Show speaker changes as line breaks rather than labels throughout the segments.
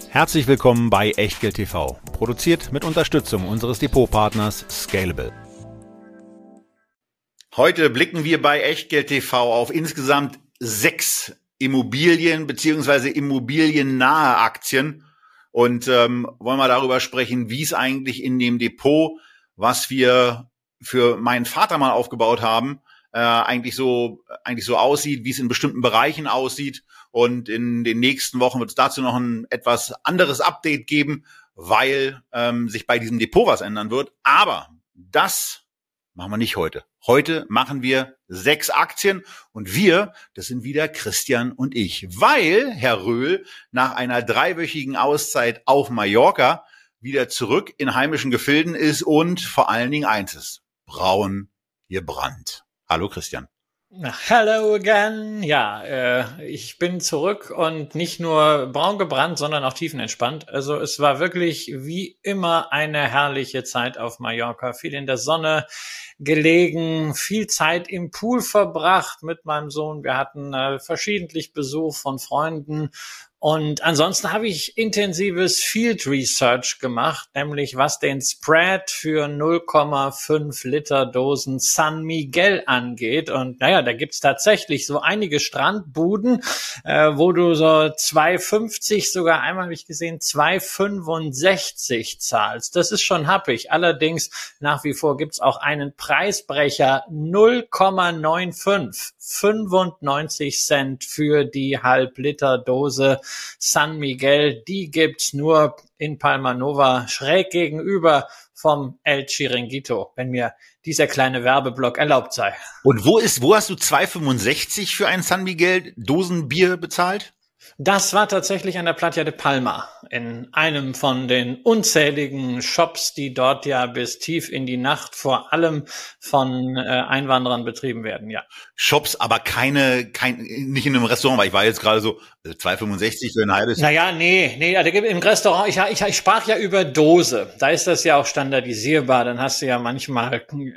Herzlich willkommen bei Echtgeld TV, produziert mit Unterstützung unseres Depotpartners Scalable.
Heute blicken wir bei Echtgeld TV auf insgesamt 6 Immobilien bzw. immobiliennahe Aktien und wollen mal darüber sprechen, wie es eigentlich in dem Depot, was wir für meinen Vater mal aufgebaut haben, eigentlich so aussieht, wie es in bestimmten Bereichen aussieht. Und in den nächsten Wochen wird es dazu noch ein etwas anderes Update geben, weil sich bei diesem Depot was ändern wird. Aber das machen wir nicht heute. Heute machen wir 6 Aktien und wir, das sind wieder Christian und ich, weil Herr Röhl nach einer 3-wöchigen Auszeit auf Mallorca wieder zurück in heimischen Gefilden ist und vor allen Dingen eins ist: braun gebrannt. Hallo Christian.
Hello again. Ja, ich bin zurück und nicht nur braun gebrannt, sondern auch tiefenentspannt. Also es war wirklich wie immer eine herrliche Zeit auf Mallorca. Viel in der Sonne gelegen, viel Zeit im Pool verbracht mit meinem Sohn. Wir hatten verschiedentlich Besuch von Freunden. Und ansonsten habe ich intensives Field Research gemacht, nämlich was den Spread für 0,5 Liter Dosen San Miguel angeht. Und naja, da gibt's tatsächlich so einige Strandbuden, wo du so 2,50, sogar einmal habe ich gesehen, 2,65 zahlst. Das ist schon happig. Allerdings nach wie vor gibt's auch einen Preisbrecher, 0,95, 95 Cent für die Halb-Liter-Dose San Miguel. Die gibt's nur in Palma Nova, schräg gegenüber vom El Chiringuito, wenn mir dieser kleine Werbeblock erlaubt sei.
Und wo hast du 2,65 für ein San Miguel Dosenbier bezahlt?
Das war tatsächlich an der Playa de Palma, in einem von den unzähligen Shops, die dort ja bis tief in die Nacht vor allem von Einwanderern betrieben werden, ja.
Shops, aber nicht in einem Restaurant, weil ich war jetzt gerade so 2,65 für ein halbes.
Naja, nee, also im Restaurant, ich sprach ja über Dose, da ist das ja auch standardisierbar, dann hast du ja manchmal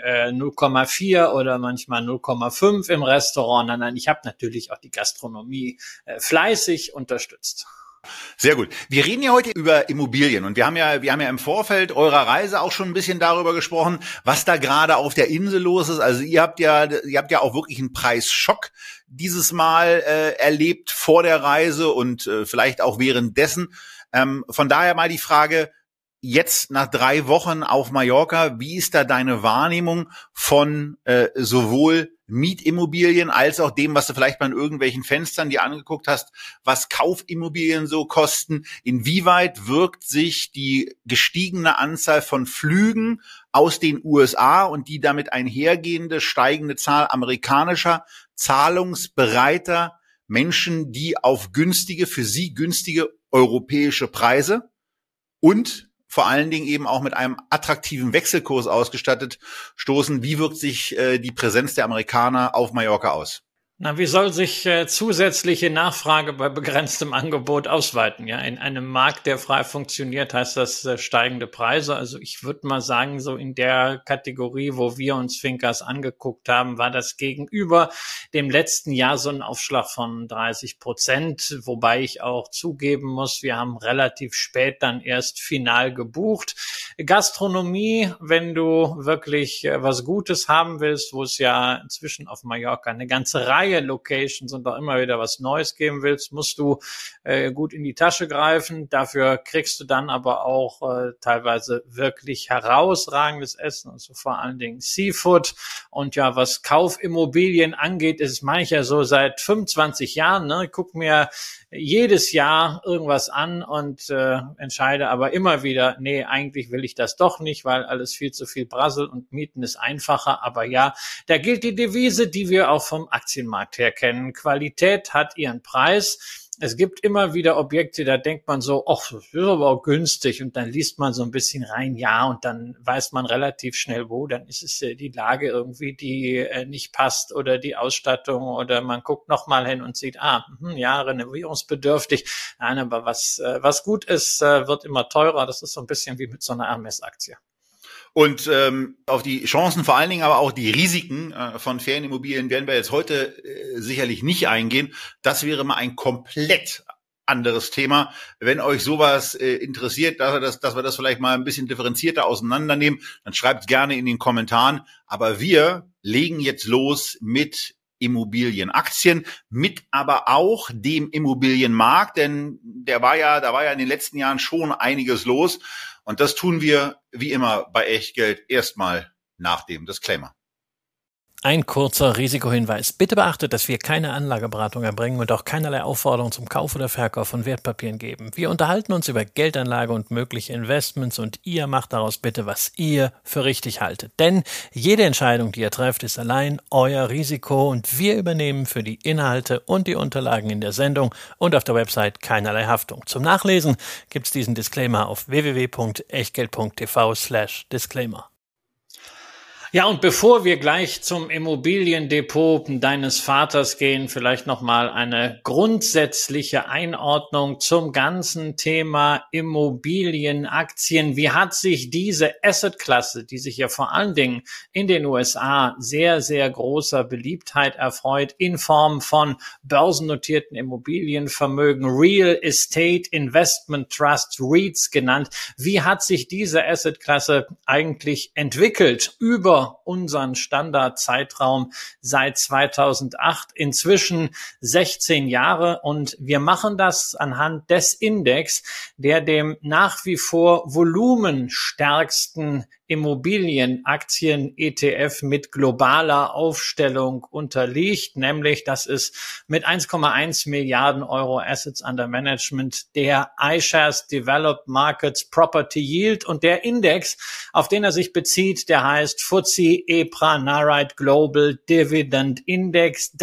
0,4 oder manchmal 0,5 im Restaurant. Nein, ich habe natürlich auch die Gastronomie fleißig unterstützt.
Sehr gut. Wir reden ja heute über Immobilien und wir haben ja im Vorfeld eurer Reise auch schon ein bisschen darüber gesprochen, was da gerade auf der Insel los ist. Also ihr habt ja auch wirklich einen Preisschock dieses Mal erlebt vor der Reise und vielleicht auch währenddessen. Von daher mal die Frage: Jetzt nach 3 Wochen auf Mallorca, wie ist da deine Wahrnehmung von sowohl Mietimmobilien als auch dem, was du vielleicht mal in irgendwelchen Fenstern dir angeguckt hast, was Kaufimmobilien so kosten? Inwieweit wirkt sich die gestiegene Anzahl von Flügen aus den USA und die damit einhergehende steigende Zahl amerikanischer zahlungsbereiter Menschen, die auf für sie günstige europäische Preise und vor allen Dingen eben auch mit einem attraktiven Wechselkurs ausgestattet stoßen? Wie wirkt sich die Präsenz der Amerikaner auf Mallorca aus?
Na, wie soll sich zusätzliche Nachfrage bei begrenztem Angebot ausweiten? Ja, in einem Markt, der frei funktioniert, heißt das steigende Preise. Also ich würde mal sagen, so in der Kategorie, wo wir uns Fincas angeguckt haben, war das gegenüber dem letzten Jahr so ein Aufschlag von 30%, wobei ich auch zugeben muss, wir haben relativ spät dann erst final gebucht. Gastronomie, wenn du wirklich was Gutes haben willst, wo es ja inzwischen auf Mallorca eine ganze Reihe Locations und auch immer wieder was Neues geben willst, musst du gut in die Tasche greifen. Dafür kriegst du dann aber auch teilweise wirklich herausragendes Essen, also vor allen Dingen Seafood. Und ja, was Kaufimmobilien angeht, ist mancher so seit 25 Jahren. Ne? Ich guck mir jedes Jahr irgendwas an und entscheide aber immer wieder, nee, eigentlich will ich das doch nicht, weil alles viel zu viel brasselt und Mieten ist einfacher. Aber ja, da gilt die Devise, die wir auch vom Aktienmarkt her kennen. Qualität hat ihren Preis. Es gibt immer wieder Objekte, da denkt man so, ach, das ist aber auch günstig, und dann liest man so ein bisschen rein, ja, und dann weiß man relativ schnell, wo, dann ist es die Lage irgendwie, die nicht passt, oder die Ausstattung, oder man guckt nochmal hin und sieht, ja, renovierungsbedürftig. Nein, aber was gut ist, wird immer teurer. Das ist so ein bisschen wie mit so einer Hermes-Aktie.
Und auf die Chancen, vor allen Dingen aber auch die Risiken von Ferienimmobilien werden wir jetzt heute sicherlich nicht eingehen. Das wäre mal ein komplett anderes Thema. Wenn euch sowas interessiert, dass wir das vielleicht mal ein bisschen differenzierter auseinandernehmen, dann schreibt gerne in den Kommentaren. Aber wir legen jetzt los mit Immobilienaktien, mit aber auch dem Immobilienmarkt, denn da war ja in den letzten Jahren schon einiges los. Und das tun wir wie immer bei Echtgeld erstmal nach dem Disclaimer.
Ein kurzer Risikohinweis. Bitte beachtet, dass wir keine Anlageberatung erbringen und auch keinerlei Aufforderung zum Kauf oder Verkauf von Wertpapieren geben. Wir unterhalten uns über Geldanlage und mögliche Investments und ihr macht daraus bitte, was ihr für richtig haltet. Denn jede Entscheidung, die ihr trefft, ist allein euer Risiko und wir übernehmen für die Inhalte und die Unterlagen in der Sendung und auf der Website keinerlei Haftung. Zum Nachlesen gibt's diesen Disclaimer auf www.echtgeld.tv/Disclaimer.
Ja, und bevor wir gleich zum Immobiliendepot deines Vaters gehen, vielleicht nochmal eine grundsätzliche Einordnung zum ganzen Thema Immobilienaktien. Wie hat sich diese Assetklasse, die sich ja vor allen Dingen in den USA sehr, sehr großer Beliebtheit erfreut, in Form von börsennotierten Immobilienvermögen, Real Estate Investment Trusts, REITs genannt, wie hat sich diese Assetklasse eigentlich entwickelt über unseren Standardzeitraum seit 2008, inzwischen 16 Jahre, und wir machen das anhand des Index, der dem nach wie vor volumenstärksten Immobilienaktien-ETF mit globaler Aufstellung unterliegt, nämlich das ist mit 1,1 Milliarden Euro Assets under Management der iShares Developed Markets Property Yield, und der Index, auf den er sich bezieht, der heißt FTSE EPRA Nareit Global Dividend Index.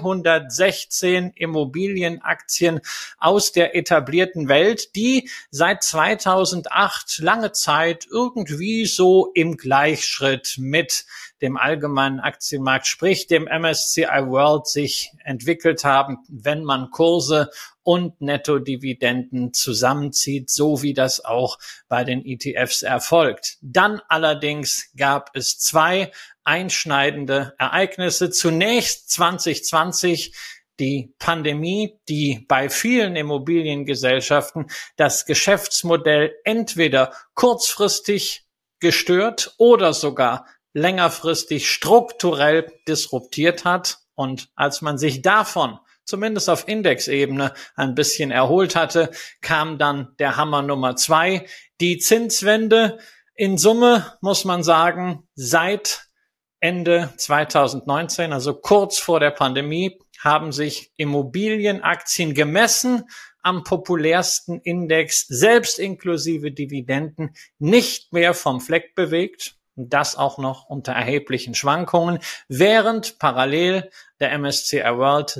316 Immobilienaktien aus der etablierten Welt, die seit 2008 lange Zeit irgendwie so im Gleichschritt mit dem allgemeinen Aktienmarkt, sprich dem MSCI World, sich entwickelt haben, wenn man Kurse und Nettodividenden zusammenzieht, so wie das auch bei den ETFs erfolgt. Dann allerdings gab es zwei einschneidende Ereignisse. Zunächst 2020 die Pandemie, die bei vielen Immobiliengesellschaften das Geschäftsmodell entweder kurzfristig gestört oder sogar längerfristig strukturell disruptiert hat. Und als man sich davon zumindest auf Indexebene ein bisschen erholt hatte, kam dann der Hammer Nummer 2, die Zinswende. In Summe muss man sagen, seit Ende 2019, also kurz vor der Pandemie, haben sich Immobilienaktien gemessen am populärsten Index, selbst inklusive Dividenden, nicht mehr vom Fleck bewegt. Und das auch noch unter erheblichen Schwankungen, während parallel der MSCI World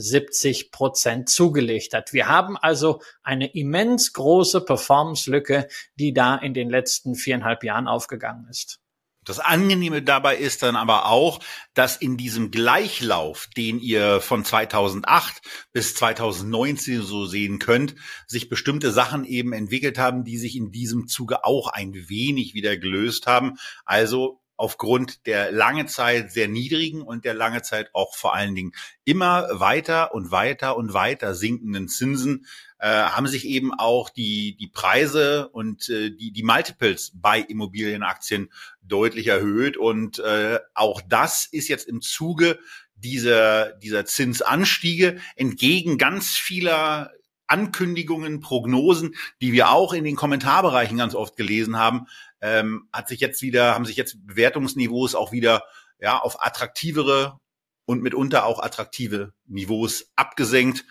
70% zugelegt hat. Wir haben also eine immens große Performance-Lücke, die da in den letzten 4,5 Jahren aufgegangen ist.
Das Angenehme dabei ist dann aber auch, dass in diesem Gleichlauf, den ihr von 2008 bis 2019 so sehen könnt, sich bestimmte Sachen eben entwickelt haben, die sich in diesem Zuge auch ein wenig wieder gelöst haben. Also aufgrund der lange Zeit sehr niedrigen und der lange Zeit auch vor allen Dingen immer weiter und weiter und weiter sinkenden Zinsen haben sich eben auch die Preise und die Multiples bei Immobilienaktien deutlich erhöht. Und auch das ist jetzt im Zuge dieser Zinsanstiege entgegen ganz vieler Ankündigungen, Prognosen, die wir auch in den Kommentarbereichen ganz oft gelesen haben, haben sich jetzt Bewertungsniveaus auch wieder auf attraktivere und mitunter auch attraktive Niveaus abgesenkt,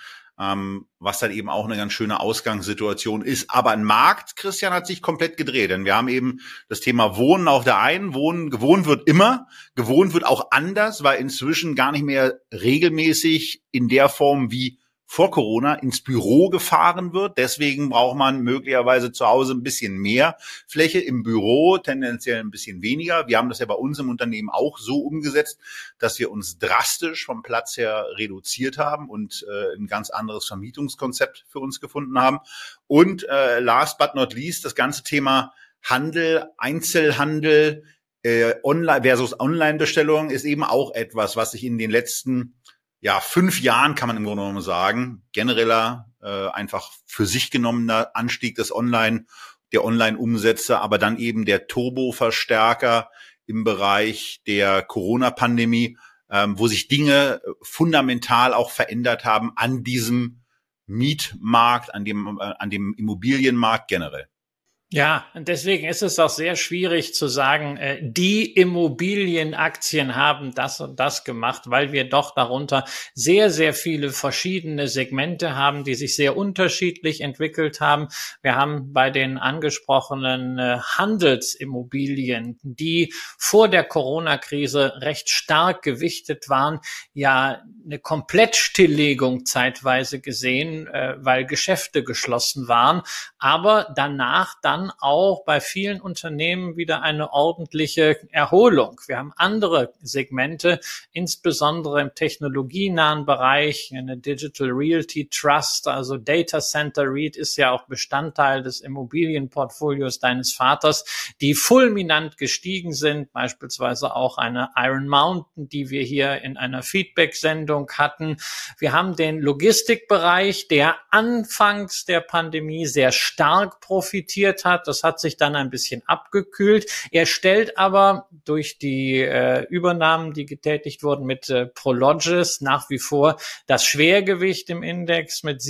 was dann eben auch eine ganz schöne Ausgangssituation ist. Aber ein Markt, Christian, hat sich komplett gedreht, denn wir haben eben das Thema Wohnen auf der einen, gewohnt wird immer, gewohnt wird auch anders, weil inzwischen gar nicht mehr regelmäßig in der Form wie vor Corona ins Büro gefahren wird. Deswegen braucht man möglicherweise zu Hause ein bisschen mehr Fläche, im Büro tendenziell ein bisschen weniger. Wir haben das ja bei uns im Unternehmen auch so umgesetzt, dass wir uns drastisch vom Platz her reduziert haben und ein ganz anderes Vermietungskonzept für uns gefunden haben. Und last but not least, das ganze Thema Handel, Einzelhandel, Online versus Online-Bestellung ist eben auch etwas, was sich in den letzten ja, 5 Jahren kann man im Grunde genommen sagen, genereller, einfach für sich genommener Anstieg der Online-Umsätze, aber dann eben der Turboverstärker im Bereich der Corona-Pandemie, wo sich Dinge fundamental auch verändert haben an diesem Mietmarkt, an dem Immobilienmarkt generell.
Ja, und deswegen ist es auch sehr schwierig zu sagen, die Immobilienaktien haben das und das gemacht, weil wir doch darunter sehr, sehr viele verschiedene Segmente haben, die sich sehr unterschiedlich entwickelt haben. Wir haben bei den angesprochenen Handelsimmobilien, die vor der Corona-Krise recht stark gewichtet waren, ja eine Komplettstilllegung zeitweise gesehen, weil Geschäfte geschlossen waren, aber danach dann auch bei vielen Unternehmen wieder eine ordentliche Erholung. Wir haben andere Segmente, insbesondere im technologienahen Bereich, eine Digital Realty Trust, also Data Center REIT ist ja auch Bestandteil des Immobilienportfolios deines Vaters, die fulminant gestiegen sind, beispielsweise auch eine Iron Mountain, die wir hier in einer Feedback-Sendung hatten. Wir haben den Logistikbereich, der anfangs der Pandemie sehr stark profitiert hat. Das hat sich dann ein bisschen abgekühlt. Er stellt aber durch die Übernahmen, die getätigt wurden mit Prologis, nach wie vor das Schwergewicht im Index mit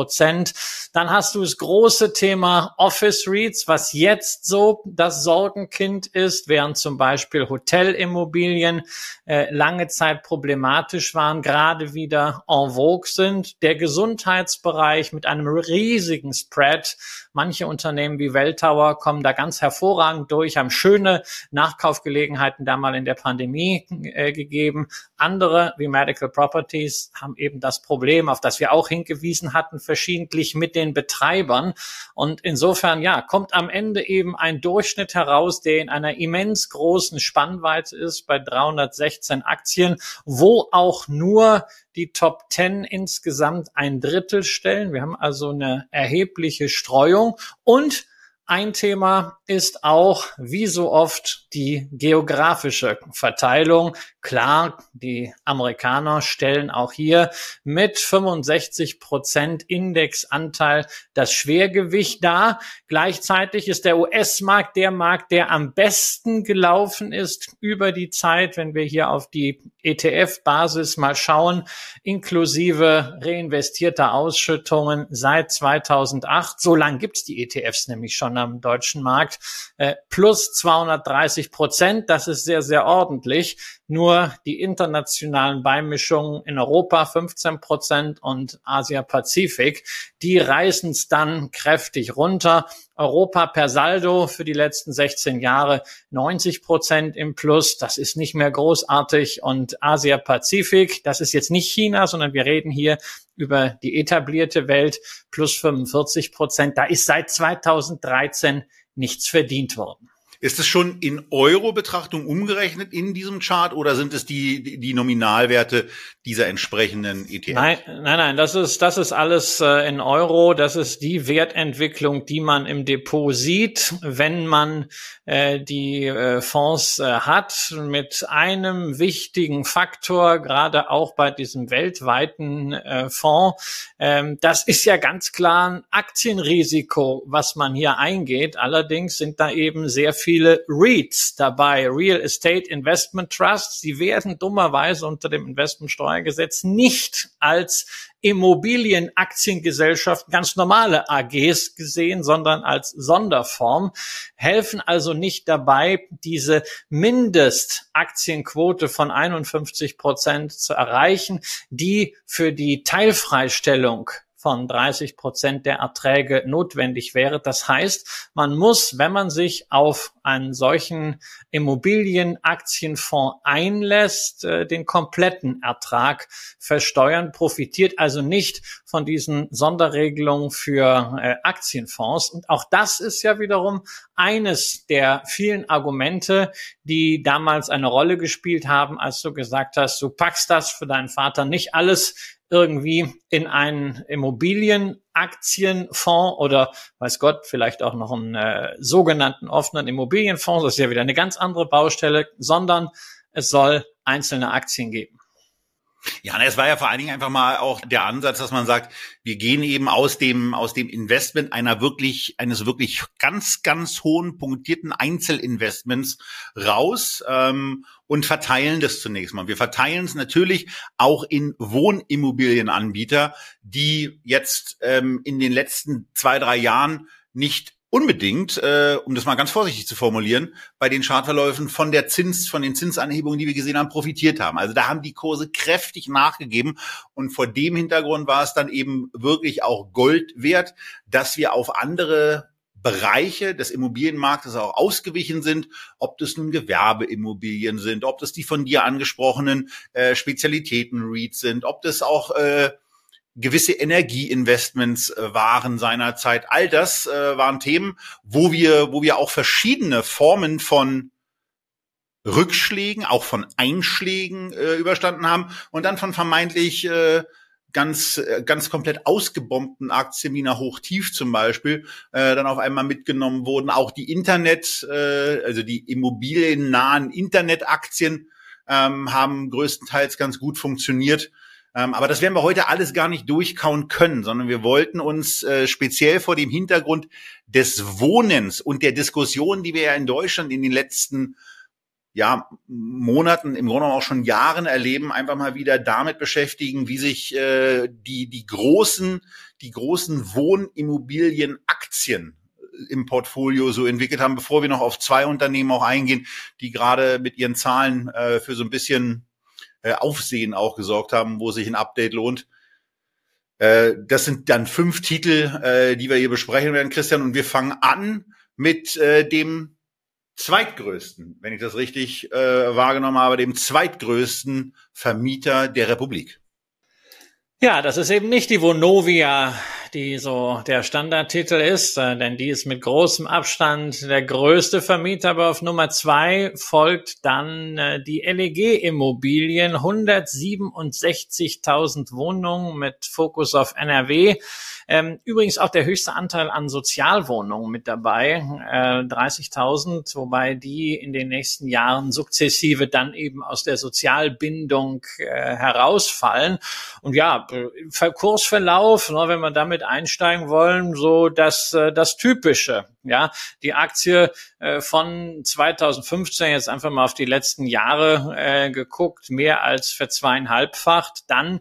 7%. Dann hast du das große Thema Office REITs, was jetzt so das Sorgenkind ist, während zum Beispiel Hotelimmobilien lange Zeit problematisch waren, gerade wieder en vogue sind. Der Gesundheitsbereich mit einem riesigen Spread. Manche Unternehmen wie Welltower kommen da ganz hervorragend durch, haben schöne Nachkaufgelegenheiten da mal in der Pandemie gegeben. Andere wie Medical Properties haben eben das Problem, auf das wir auch hingewiesen hatten, verschiedentlich mit den Betreibern. Und insofern, ja, kommt am Ende eben ein Durchschnitt heraus, der in einer immens großen Spannweite ist bei 316 Aktien, wo auch nur die Top 10 insgesamt 1/3 stellen. Wir haben also eine erhebliche Streuung. Und ein Thema ist auch, wie so oft, die geografische Verteilung. Klar, die Amerikaner stellen auch hier mit 65% Indexanteil das Schwergewicht dar. Gleichzeitig ist der US-Markt der Markt, der am besten gelaufen ist über die Zeit, wenn wir hier auf die ETF-Basis mal schauen, inklusive reinvestierter Ausschüttungen seit 2008. So lang gibt's die ETFs nämlich schon am deutschen Markt. Plus 230%, das ist sehr, sehr ordentlich. Nur die internationalen Beimischungen in Europa 15% und Asia-Pazifik, die reißen es dann kräftig runter. Europa per Saldo für die letzten 16 Jahre 90% im Plus. Das ist nicht mehr großartig. Und Asia-Pazifik, das ist jetzt nicht China, sondern wir reden hier über die etablierte Welt, plus 45%. Da ist seit 2013 nichts verdient worden.
Ist es schon in Euro-Betrachtung umgerechnet in diesem Chart oder sind es die Nominalwerte dieser entsprechenden ETF?
Nein, das ist alles in Euro. Das ist die Wertentwicklung, die man im Depot sieht, wenn man die Fonds hat, mit einem wichtigen Faktor, gerade auch bei diesem weltweiten Fonds. Das ist ja ganz klar ein Aktienrisiko, was man hier eingeht. Allerdings sind da eben sehr viele REITs dabei, Real Estate Investment Trusts. Sie werden dummerweise unter dem Investmentsteuergesetz nicht als Immobilienaktiengesellschaften, ganz normale AGs gesehen, sondern als Sonderform, helfen also nicht dabei, diese Mindestaktienquote von 51% zu erreichen, die für die Teilfreistellung von 30% der Erträge notwendig wäre. Das heißt, man muss, wenn man sich auf einen solchen Immobilienaktienfonds einlässt, den kompletten Ertrag versteuern, profitiert also nicht von diesen Sonderregelungen für Aktienfonds. Und auch das ist ja wiederum eines der vielen Argumente, die damals eine Rolle gespielt haben, als du gesagt hast, du packst das für deinen Vater nicht alles irgendwie in einen Immobilienaktienfonds oder, weiß Gott, vielleicht auch noch einen sogenannten offenen Immobilienfonds, das ist ja wieder eine ganz andere Baustelle, sondern es soll einzelne Aktien geben.
Ja, es war ja vor allen Dingen einfach mal auch der Ansatz, dass man sagt, wir gehen eben aus dem Investment eines wirklich ganz, ganz hohen punktierten Einzelinvestments raus und verteilen das zunächst mal. Wir verteilen es natürlich auch in Wohnimmobilienanbieter, die jetzt in den letzten 2-3 Jahren nicht unbedingt, um das mal ganz vorsichtig zu formulieren, bei den Chartverläufen von den Zinsanhebungen, die wir gesehen haben, profitiert haben. Also da haben die Kurse kräftig nachgegeben und vor dem Hintergrund war es dann eben wirklich auch Gold wert, dass wir auf andere Bereiche des Immobilienmarktes auch ausgewichen sind, ob das nun Gewerbeimmobilien sind, ob das die von dir angesprochenen Spezialitäten-REITs sind, ob das auch gewisse Energieinvestments waren seinerzeit. All das waren Themen, wo wir auch verschiedene Formen von Rückschlägen, auch von Einschlägen überstanden haben und dann von vermeintlich ganz komplett ausgebombten Aktien wie einer Hochtief zum Beispiel dann auf einmal mitgenommen wurden. Auch die also die immobiliennahen Internetaktien haben größtenteils ganz gut funktioniert. Aber das werden wir heute alles gar nicht durchkauen können, sondern wir wollten uns speziell vor dem Hintergrund des Wohnens und der Diskussion, die wir ja in Deutschland in den letzten Monaten, im Grunde auch schon Jahren erleben, einfach mal wieder damit beschäftigen, wie sich die großen Wohnimmobilienaktien im Portfolio so entwickelt haben, bevor wir noch auf 2 Unternehmen auch eingehen, die gerade mit ihren Zahlen für so ein bisschen Aufsehen auch gesorgt haben, wo sich ein Update lohnt. Das sind dann 5 Titel, die wir hier besprechen werden, Christian, und wir fangen an mit dem zweitgrößten, wenn ich das richtig wahrgenommen habe, dem zweitgrößten Vermieter der Republik.
Ja, das ist eben nicht die Vonovia, die so der Standardtitel ist, denn die ist mit großem Abstand der größte Vermieter, aber auf Nummer 2 folgt dann die LEG Immobilien, 167.000 Wohnungen mit Fokus auf NRW. Übrigens auch der höchste Anteil an Sozialwohnungen mit dabei, 30.000, wobei die in den nächsten Jahren sukzessive dann eben aus der Sozialbindung herausfallen. Und ja, Kursverlauf, wenn wir damit einsteigen wollen, so das Typische. Ja, die Aktie von 2015 jetzt einfach mal auf die letzten Jahre geguckt, mehr als verzweieinhalbfacht, dann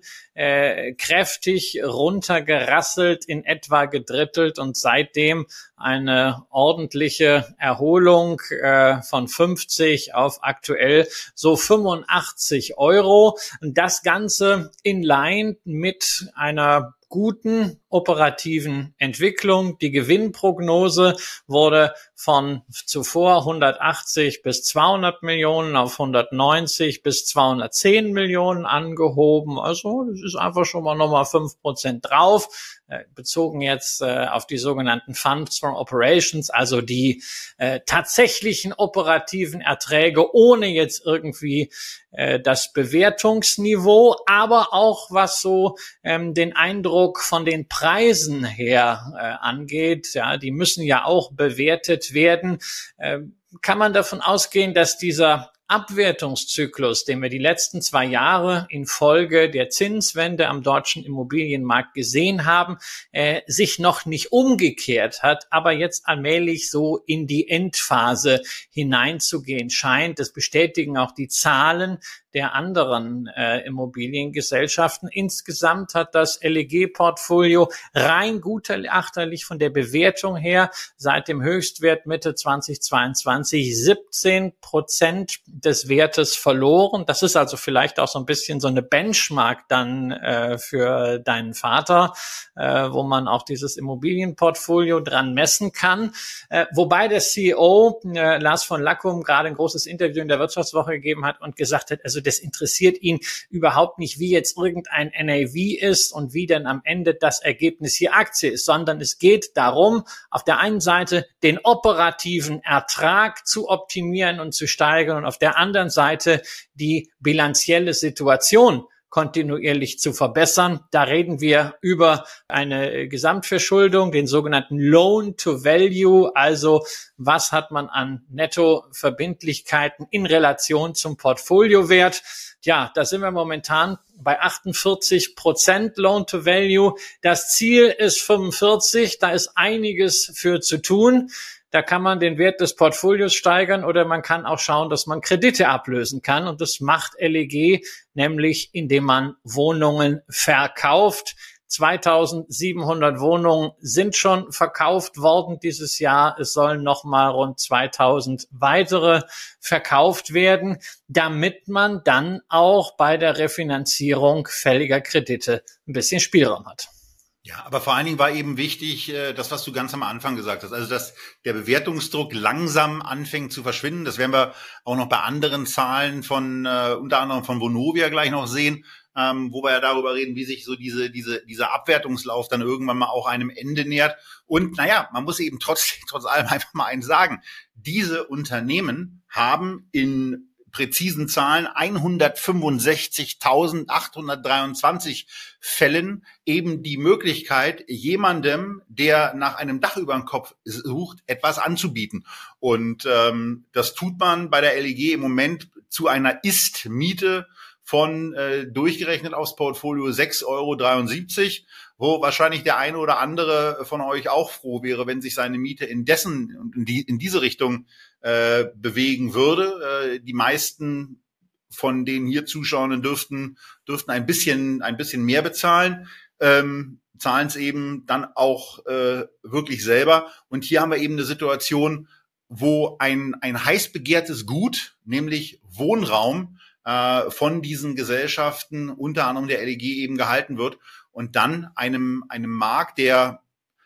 kräftig runtergerasselt, in etwa gedrittelt und seitdem eine ordentliche Erholung von 50 auf aktuell so 85 €. Und das Ganze in line mit einer guten operativen Entwicklung. Die Gewinnprognose wurde von zuvor 180 bis 200 Millionen auf 190 bis 210 Millionen angehoben. Also das ist einfach schon mal nochmal 5% drauf. Bezogen jetzt auf die sogenannten Funds from Operations, also die tatsächlichen operativen Erträge ohne jetzt irgendwie das Bewertungsniveau, aber auch was so den Eindruck von den Preisen her angeht. Ja, die müssen ja auch bewertet werden. Kann man davon ausgehen, dass dieser Abwertungszyklus, den wir die letzten 2 Jahre infolge der Zinswende am deutschen Immobilienmarkt gesehen haben, sich noch nicht umgekehrt hat, aber jetzt allmählich so in die Endphase hineinzugehen scheint. Das bestätigen auch die Zahlen der anderen Immobiliengesellschaften. Insgesamt hat das LEG-Portfolio rein gutachterlich von der Bewertung her seit dem Höchstwert Mitte 2022 17% des Wertes verloren. Das ist also vielleicht auch so ein bisschen so eine Benchmark dann für deinen Vater, wo man auch dieses Immobilienportfolio dran messen kann. Wobei der CEO Lars von Lackum gerade ein großes Interview in der Wirtschaftswoche gegeben hat und gesagt hat, also das interessiert ihn überhaupt nicht, wie jetzt irgendein NAV ist und wie denn am Ende das Ergebnis hier Aktie ist, sondern es geht darum, auf der einen Seite den operativen Ertrag zu optimieren und zu steigern und auf der anderen Seite die bilanzielle Situation kontinuierlich zu verbessern. Da reden wir über eine Gesamtverschuldung, den sogenannten Loan to Value, also was hat man an Nettoverbindlichkeiten in Relation zum Portfoliowert. Ja, da sind wir momentan bei 48% Loan to Value. Das Ziel ist 45. Da ist einiges für zu tun. Da kann man den Wert des Portfolios steigern oder man kann auch schauen, dass man Kredite ablösen kann. Und das macht LEG nämlich, indem man Wohnungen verkauft. 2700 Wohnungen sind schon verkauft worden dieses Jahr. Es sollen nochmal rund 2000 weitere verkauft werden, damit man dann auch bei der Refinanzierung fälliger Kredite ein bisschen Spielraum hat.
Ja, aber vor allen Dingen war eben wichtig, das, was du ganz am Anfang gesagt hast, also dass der Bewertungsdruck langsam anfängt zu verschwinden. Das werden wir auch noch bei anderen Zahlen von unter anderem von Vonovia gleich noch sehen, wo wir ja darüber reden, wie sich so dieser Abwertungslauf dann irgendwann mal auch einem Ende nähert. Und naja, man muss eben trotz allem einfach mal eins sagen: Diese Unternehmen haben in präzisen Zahlen 165.823 Fällen eben die Möglichkeit, jemandem, der nach einem Dach über dem Kopf sucht, etwas anzubieten. Und das tut man bei der LEG im Moment zu einer Ist-Miete von durchgerechnet aufs Portfolio 6,73 €, wo wahrscheinlich der eine oder andere von euch auch froh wäre, wenn sich seine Miete in diese Richtung bewegen würde. Die meisten von den hier Zuschauenden dürften ein bisschen mehr bezahlen, zahlen es eben dann auch wirklich selber. Und hier haben wir eben eine Situation, wo ein heiß begehrtes Gut, nämlich Wohnraum, von diesen Gesellschaften, unter anderem der LEG, eben gehalten wird und dann einem Markt, der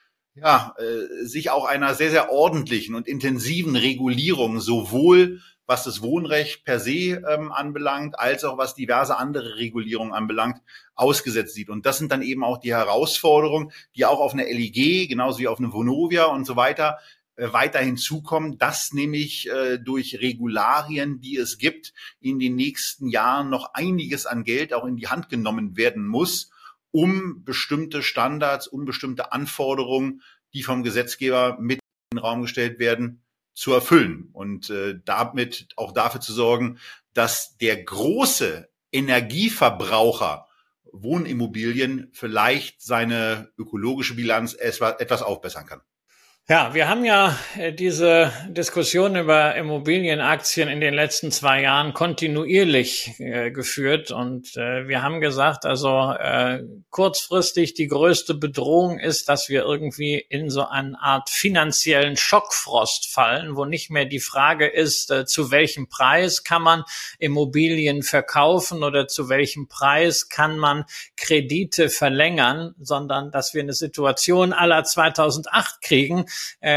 sich auch einer sehr, sehr ordentlichen und intensiven Regulierung, sowohl was das Wohnrecht per se anbelangt, als auch was diverse andere Regulierungen anbelangt, ausgesetzt sieht. Und das sind dann eben auch die Herausforderungen, die auch auf eine LEG, genauso wie auf eine Vonovia und so weiter, weiter hinzukommen, dass nämlich durch Regularien, die es gibt, in den nächsten Jahren noch einiges an Geld auch in die Hand genommen werden muss, um bestimmte Standards, um bestimmte Anforderungen, die vom Gesetzgeber mit in den Raum gestellt werden, zu erfüllen und damit auch dafür zu sorgen, dass der große Energieverbraucher Wohnimmobilien vielleicht seine ökologische Bilanz etwas aufbessern kann.
Ja, wir haben ja diese Diskussion über Immobilienaktien in den letzten 2 Jahren kontinuierlich geführt und wir haben gesagt, also kurzfristig die größte Bedrohung ist, dass wir irgendwie in so eine Art finanziellen Schockfrost fallen, wo nicht mehr die Frage ist, zu welchem Preis kann man Immobilien verkaufen oder zu welchem Preis kann man Kredite verlängern, sondern dass wir eine Situation à la 2008 kriegen,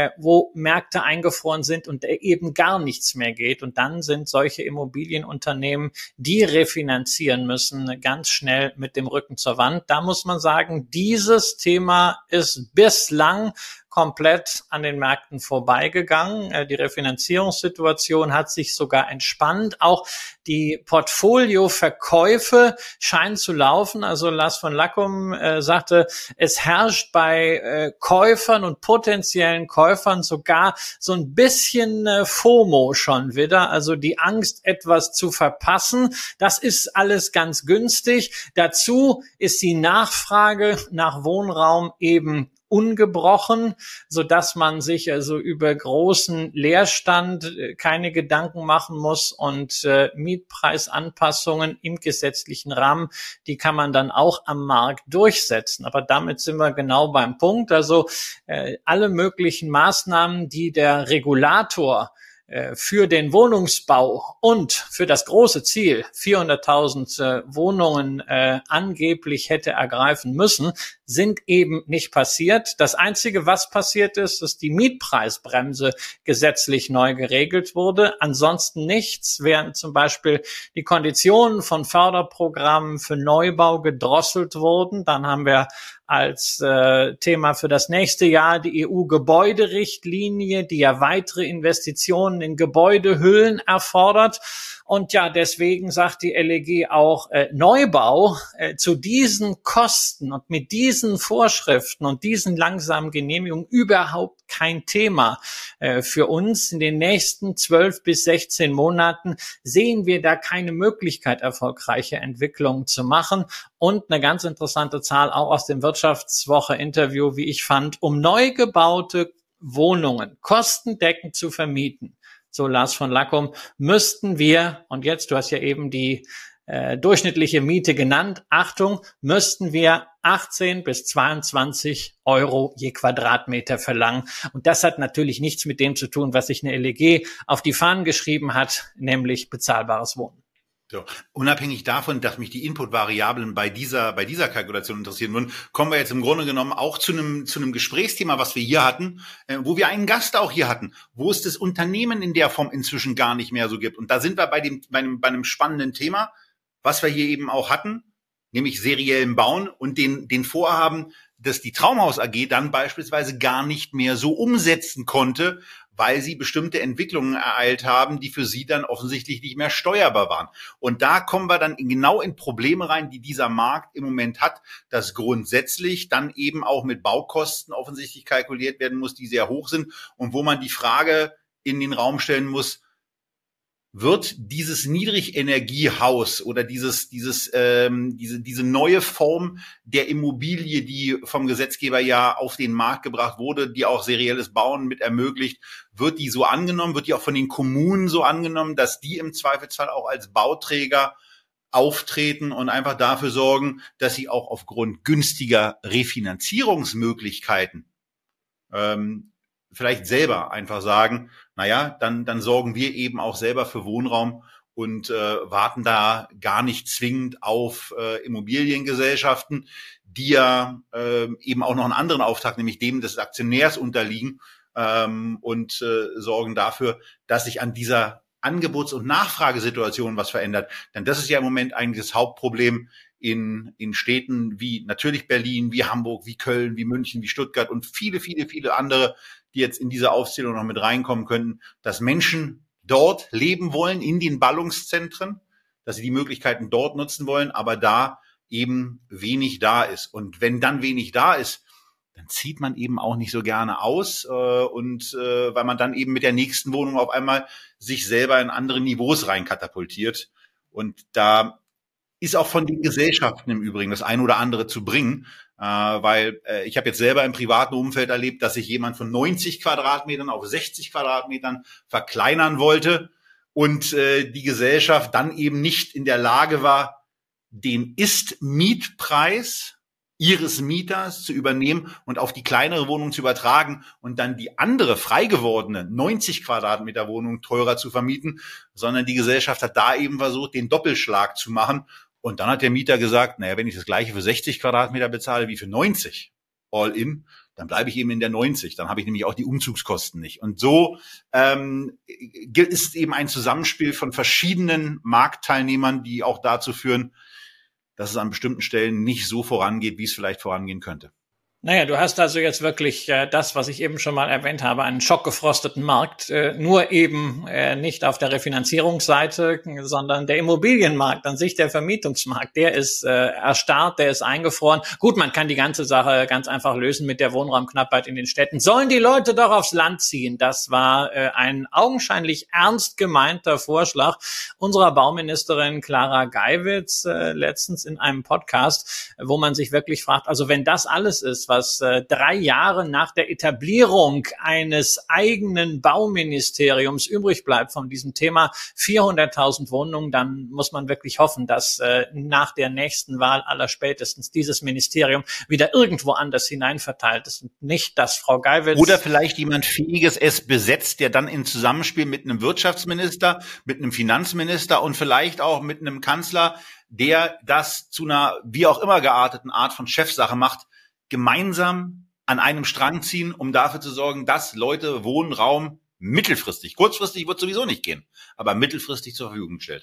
wo Märkte eingefroren sind und eben gar nichts mehr geht. Und dann sind solche Immobilienunternehmen, die refinanzieren müssen, ganz schnell mit dem Rücken zur Wand. Da muss man sagen, dieses Thema ist bislang komplett an den Märkten vorbeigegangen. Die Refinanzierungssituation hat sich sogar entspannt. Auch die Portfolioverkäufe scheinen zu laufen. Also Lars von Lackum sagte, es herrscht bei Käufern und potenziellen Käufern sogar so ein bisschen FOMO schon wieder. Also die Angst, etwas zu verpassen. Das ist alles ganz günstig. Dazu ist die Nachfrage nach Wohnraum eben ungebrochen, so dass man sich also über großen Leerstand keine Gedanken machen muss und Mietpreisanpassungen im gesetzlichen Rahmen, die kann man dann auch am Markt durchsetzen. Aber damit sind wir genau beim Punkt. Also alle möglichen Maßnahmen, die der Regulator für den Wohnungsbau und für das große Ziel 400.000 Wohnungen angeblich hätte ergreifen müssen, sind eben nicht passiert. Das Einzige, was passiert ist, dass die Mietpreisbremse gesetzlich neu geregelt wurde. Ansonsten nichts, während zum Beispiel die Konditionen von Förderprogrammen für Neubau gedrosselt wurden. Dann haben wir als Thema für das nächste Jahr die EU-Gebäuderichtlinie, die ja weitere Investitionen in Gebäudehüllen erfordert. Und ja, deswegen sagt die LEG auch, Neubau zu diesen Kosten und mit diesen Vorschriften und diesen langsamen Genehmigungen überhaupt kein Thema. Für uns in den nächsten 12 bis 16 Monaten sehen wir da keine Möglichkeit, erfolgreiche Entwicklungen zu machen. Und eine ganz interessante Zahl auch aus dem Wirtschaftswoche-Interview, wie ich fand, um neu gebaute Wohnungen kostendeckend zu vermieten, so Lars von Lackum, müssten wir, und jetzt, du hast ja eben die durchschnittliche Miete genannt, Achtung, müssten wir 18 bis 22 Euro je Quadratmeter verlangen. Und das hat natürlich nichts mit dem zu tun, was sich eine LEG auf die Fahnen geschrieben hat, nämlich bezahlbares Wohnen.
So, unabhängig davon, dass mich die Inputvariablen bei dieser Kalkulation interessieren würden, kommen wir jetzt im Grunde genommen auch zu einem Gesprächsthema, was wir hier hatten, wo wir einen Gast auch hier hatten, wo es das Unternehmen in der Form inzwischen gar nicht mehr so gibt. Und da sind wir bei einem spannenden Thema, was wir hier eben auch hatten, nämlich seriellen Bauen und den Vorhaben, dass die Traumhaus AG dann beispielsweise gar nicht mehr so umsetzen konnte, weil sie bestimmte Entwicklungen ereilt haben, die für sie dann offensichtlich nicht mehr steuerbar waren. Und da kommen wir dann genau in Probleme rein, die dieser Markt im Moment hat, dass grundsätzlich dann eben auch mit Baukosten offensichtlich kalkuliert werden muss, die sehr hoch sind und wo man die Frage in den Raum stellen muss, wird dieses Niedrigenergiehaus oder diese neue Form der Immobilie, die vom Gesetzgeber ja auf den Markt gebracht wurde, die auch serielles Bauen mit ermöglicht, wird die so angenommen, wird die auch von den Kommunen so angenommen, dass die im Zweifelsfall auch als Bauträger auftreten und einfach dafür sorgen, dass sie auch aufgrund günstiger Refinanzierungsmöglichkeiten vielleicht selber einfach sagen, naja, dann sorgen wir eben auch selber für Wohnraum und warten da gar nicht zwingend auf Immobiliengesellschaften, die ja eben auch noch einen anderen Auftrag, nämlich dem des Aktionärs unterliegen und sorgen dafür, dass sich an dieser Angebots- und Nachfragesituation was verändert. Denn das ist ja im Moment eigentlich das Hauptproblem in Städten wie natürlich Berlin, wie Hamburg, wie Köln, wie München, wie Stuttgart und viele, viele, viele andere, die jetzt in diese Aufzählung noch mit reinkommen könnten, dass Menschen dort leben wollen, in den Ballungszentren, dass sie die Möglichkeiten dort nutzen wollen, aber da eben wenig da ist. Und wenn dann wenig da ist, dann zieht man eben auch nicht so gerne aus weil man dann eben mit der nächsten Wohnung auf einmal sich selber in andere Niveaus reinkatapultiert. Und da ist auch von den Gesellschaften im Übrigen das ein oder andere zu bringen, weil ich habe jetzt selber im privaten Umfeld erlebt, dass sich jemand von 90 Quadratmetern auf 60 Quadratmetern verkleinern wollte und die Gesellschaft dann eben nicht in der Lage war, den Ist-Mietpreis ihres Mieters zu übernehmen und auf die kleinere Wohnung zu übertragen und dann die andere frei gewordene 90 Quadratmeter Wohnung teurer zu vermieten, sondern die Gesellschaft hat da eben versucht, den Doppelschlag zu machen. Und dann hat der Mieter gesagt, naja, wenn ich das gleiche für 60 Quadratmeter bezahle wie für 90 all in, dann bleibe ich eben in der 90. Dann habe ich nämlich auch die Umzugskosten nicht. Und so ist eben ein Zusammenspiel von verschiedenen Marktteilnehmern, die auch dazu führen, dass es an bestimmten Stellen nicht so vorangeht, wie es vielleicht vorangehen könnte.
Naja, du hast also jetzt wirklich das, was ich eben schon mal erwähnt habe, einen schockgefrosteten Markt, nur eben nicht auf der Refinanzierungsseite, sondern der Immobilienmarkt an sich, der Vermietungsmarkt, der ist erstarrt, der ist eingefroren. Gut, man kann die ganze Sache ganz einfach lösen mit der Wohnraumknappheit in den Städten. Sollen die Leute doch aufs Land ziehen? Das war ein augenscheinlich ernst gemeinter Vorschlag unserer Bauministerin Clara Geiwitz letztens in einem Podcast, wo man sich wirklich fragt, also wenn das alles ist, was 3 Jahre nach der Etablierung eines eigenen Bauministeriums übrig bleibt von diesem Thema 400.000 Wohnungen, dann muss man wirklich hoffen, dass nach der nächsten Wahl allerspätestens dieses Ministerium wieder irgendwo anders hineinverteilt ist und nicht, dass Frau Geiwitz...
Oder vielleicht jemand Fähiges es besetzt, der dann im Zusammenspiel mit einem Wirtschaftsminister, mit einem Finanzminister und vielleicht auch mit einem Kanzler, der das zu einer wie auch immer gearteten Art von Chefsache macht, gemeinsam an einem Strang ziehen, um dafür zu sorgen, dass Leute Wohnraum mittelfristig, kurzfristig wird sowieso nicht gehen, aber mittelfristig zur Verfügung gestellt haben.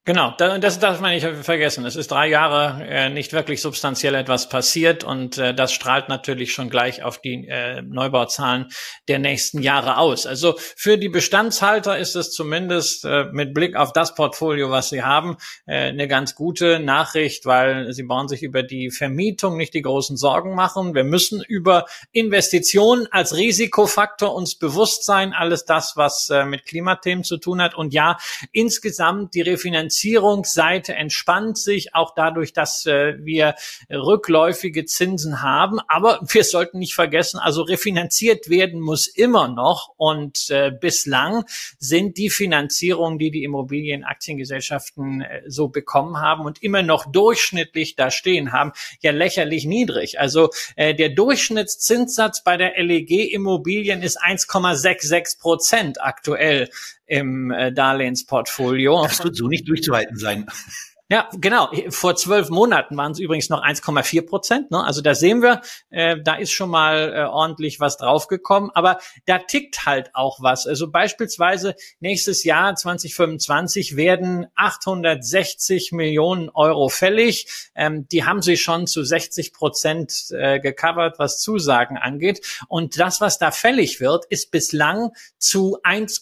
Genau, das darf man nicht vergessen. Es ist 3 Jahre nicht wirklich substanziell etwas passiert und das strahlt natürlich schon gleich auf die Neubauzahlen der nächsten Jahre aus. Also für die Bestandshalter ist es zumindest mit Blick auf das Portfolio, was sie haben, eine ganz gute Nachricht, weil sie brauchen sich über die Vermietung nicht die großen Sorgen machen. Wir müssen über Investitionen als Risikofaktor uns bewusst sein, alles das, was mit Klimathemen zu tun hat. Und ja, insgesamt die Refinanzierungsseite entspannt sich, auch dadurch, dass wir rückläufige Zinsen haben. Aber wir sollten nicht vergessen, also refinanziert werden muss immer noch. Und bislang sind die Finanzierungen, die Immobilienaktiengesellschaften so bekommen haben und immer noch durchschnittlich da stehen haben, ja lächerlich niedrig. Also der Durchschnittszinssatz bei der LEG Immobilien ist 1,66% aktuell im Darlehensportfolio.
Das wird so nicht durchzuhalten sein.
Ja, genau. Vor 12 Monaten waren es übrigens noch 1,4%. Ne? Also da sehen wir, da ist schon mal ordentlich was draufgekommen. Aber da tickt halt auch was. Also beispielsweise nächstes Jahr 2025 werden 860 Millionen Euro fällig. Die haben sie schon zu 60% gecovert, was Zusagen angeht. Und das, was da fällig wird, ist bislang zu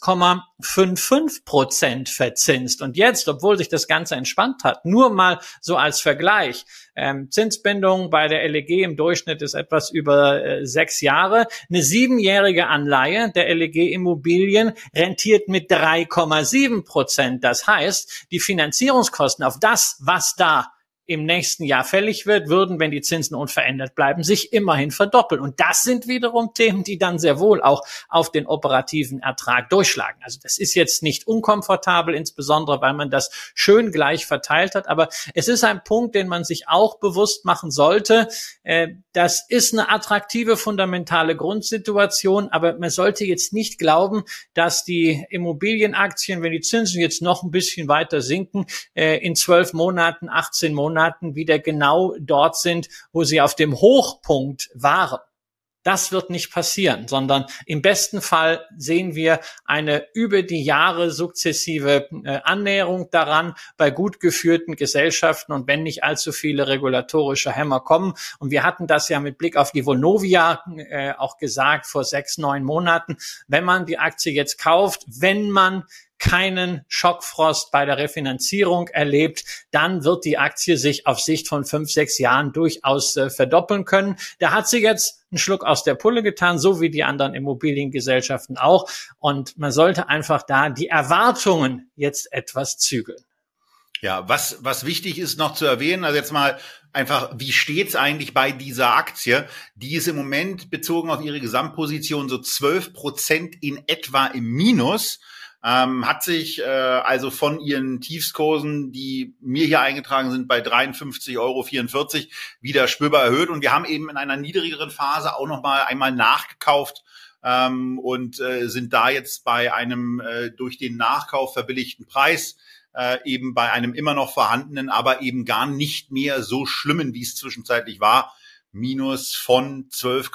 1,55% verzinst. Und jetzt, obwohl sich das Ganze entspannt hat, nur mal so als Vergleich. Zinsbindung bei der LEG im Durchschnitt ist etwas über 6 Jahre. Eine 7-jährige Anleihe der LEG Immobilien rentiert mit 3,7%. Das heißt, die Finanzierungskosten auf das, was da im nächsten Jahr fällig wird, würden, wenn die Zinsen unverändert bleiben, sich immerhin verdoppeln. Und das sind wiederum Themen, die dann sehr wohl auch auf den operativen Ertrag durchschlagen. Also das ist jetzt nicht unkomfortabel, insbesondere weil man das schön gleich verteilt hat. Aber es ist ein Punkt, den man sich auch bewusst machen sollte. Das ist eine attraktive, fundamentale Grundsituation, aber man sollte jetzt nicht glauben, dass die Immobilienaktien, wenn die Zinsen jetzt noch ein bisschen weiter sinken, in 12 Monaten, 18 Monaten wieder genau dort sind, wo sie auf dem Hochpunkt waren. Das wird nicht passieren, sondern im besten Fall sehen wir eine über die Jahre sukzessive Annäherung daran bei gut geführten Gesellschaften und wenn nicht allzu viele regulatorische Hämmer kommen. Und wir hatten das ja mit Blick auf die Vonovia auch gesagt vor 6, 9 Monaten. Wenn man die Aktie jetzt kauft, wenn man keinen Schockfrost bei der Refinanzierung erlebt, dann wird die Aktie sich auf Sicht von 5, 6 Jahren durchaus verdoppeln können. Da hat sie jetzt einen Schluck aus der Pulle getan, so wie die anderen Immobiliengesellschaften auch. Und man sollte einfach da die Erwartungen jetzt etwas zügeln.
Ja, was wichtig ist noch zu erwähnen, also jetzt mal einfach, wie steht's eigentlich bei dieser Aktie? Die ist im Moment bezogen auf ihre Gesamtposition so 12% in etwa im Minus. Hat sich also von ihren Tiefskursen, die mir hier eingetragen sind, bei 53,44 Euro wieder spürbar erhöht. Und wir haben eben in einer niedrigeren Phase auch noch mal einmal nachgekauft und sind da jetzt bei einem durch den Nachkauf verbilligten Preis, eben bei einem immer noch vorhandenen, aber eben gar nicht mehr so schlimmen, wie es zwischenzeitlich war, Minus von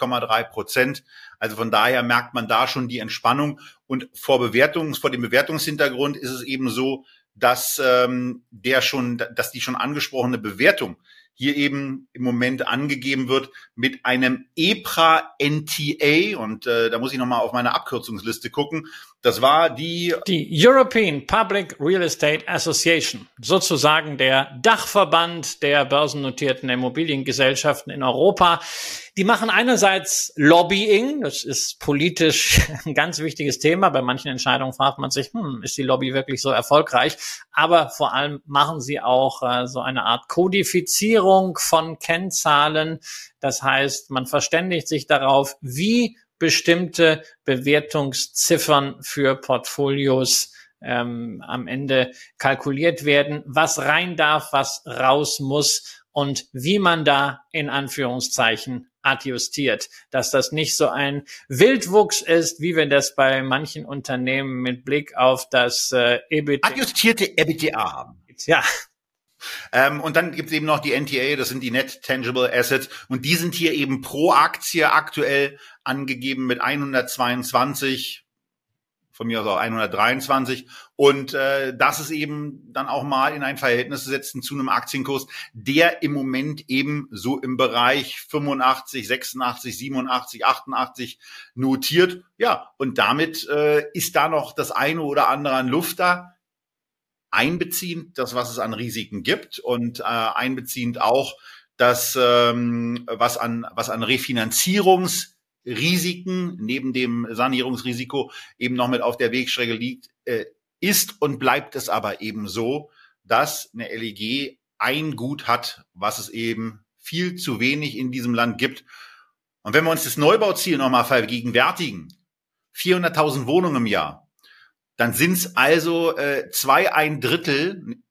12,3%. Also von daher merkt man da schon die Entspannung. Und vor dem Bewertungshintergrund ist es eben so, dass die schon angesprochene Bewertung hier eben im Moment angegeben wird mit einem EPRA NTA. Und da muss ich nochmal auf meine Abkürzungsliste gucken. Das war die
European Public Real Estate Association, sozusagen der Dachverband der börsennotierten Immobiliengesellschaften in Europa. Die machen einerseits Lobbying, das ist politisch ein ganz wichtiges Thema. Bei manchen Entscheidungen fragt man sich, ist die Lobby wirklich so erfolgreich? Aber vor allem machen sie auch so eine Art Kodifizierung von Kennzahlen. Das heißt, man verständigt sich darauf, wie bestimmte Bewertungsziffern für Portfolios am Ende kalkuliert werden, was rein darf, was raus muss und wie man da in Anführungszeichen adjustiert, dass das nicht so ein Wildwuchs ist, wie wir das bei manchen Unternehmen mit Blick auf das EBITDA.
Adjustierte EBITDA haben.
Ja.
Und dann gibt es eben noch die NTA, das sind die Net Tangible Assets und die sind hier eben pro Aktie aktuell angegeben mit 122 von mir aus auch 123. Und das ist eben dann auch mal in ein Verhältnis zu setzen zu einem Aktienkurs, der im Moment eben so im Bereich 85, 86, 87, 88 notiert. Ja, und damit ist da noch das eine oder andere an Luft da. Einbeziehend das, was es an Risiken gibt und einbeziehend auch das, was an Refinanzierungsrisiken neben dem Sanierungsrisiko eben noch mit auf der Wegstrecke liegt, ist und bleibt es aber eben so, dass eine LEG ein Gut hat, was es eben viel zu wenig in diesem Land gibt. Und wenn wir uns das Neubauziel nochmal vergegenwärtigen, 400.000 Wohnungen im Jahr, dann sind es also zwei Drittel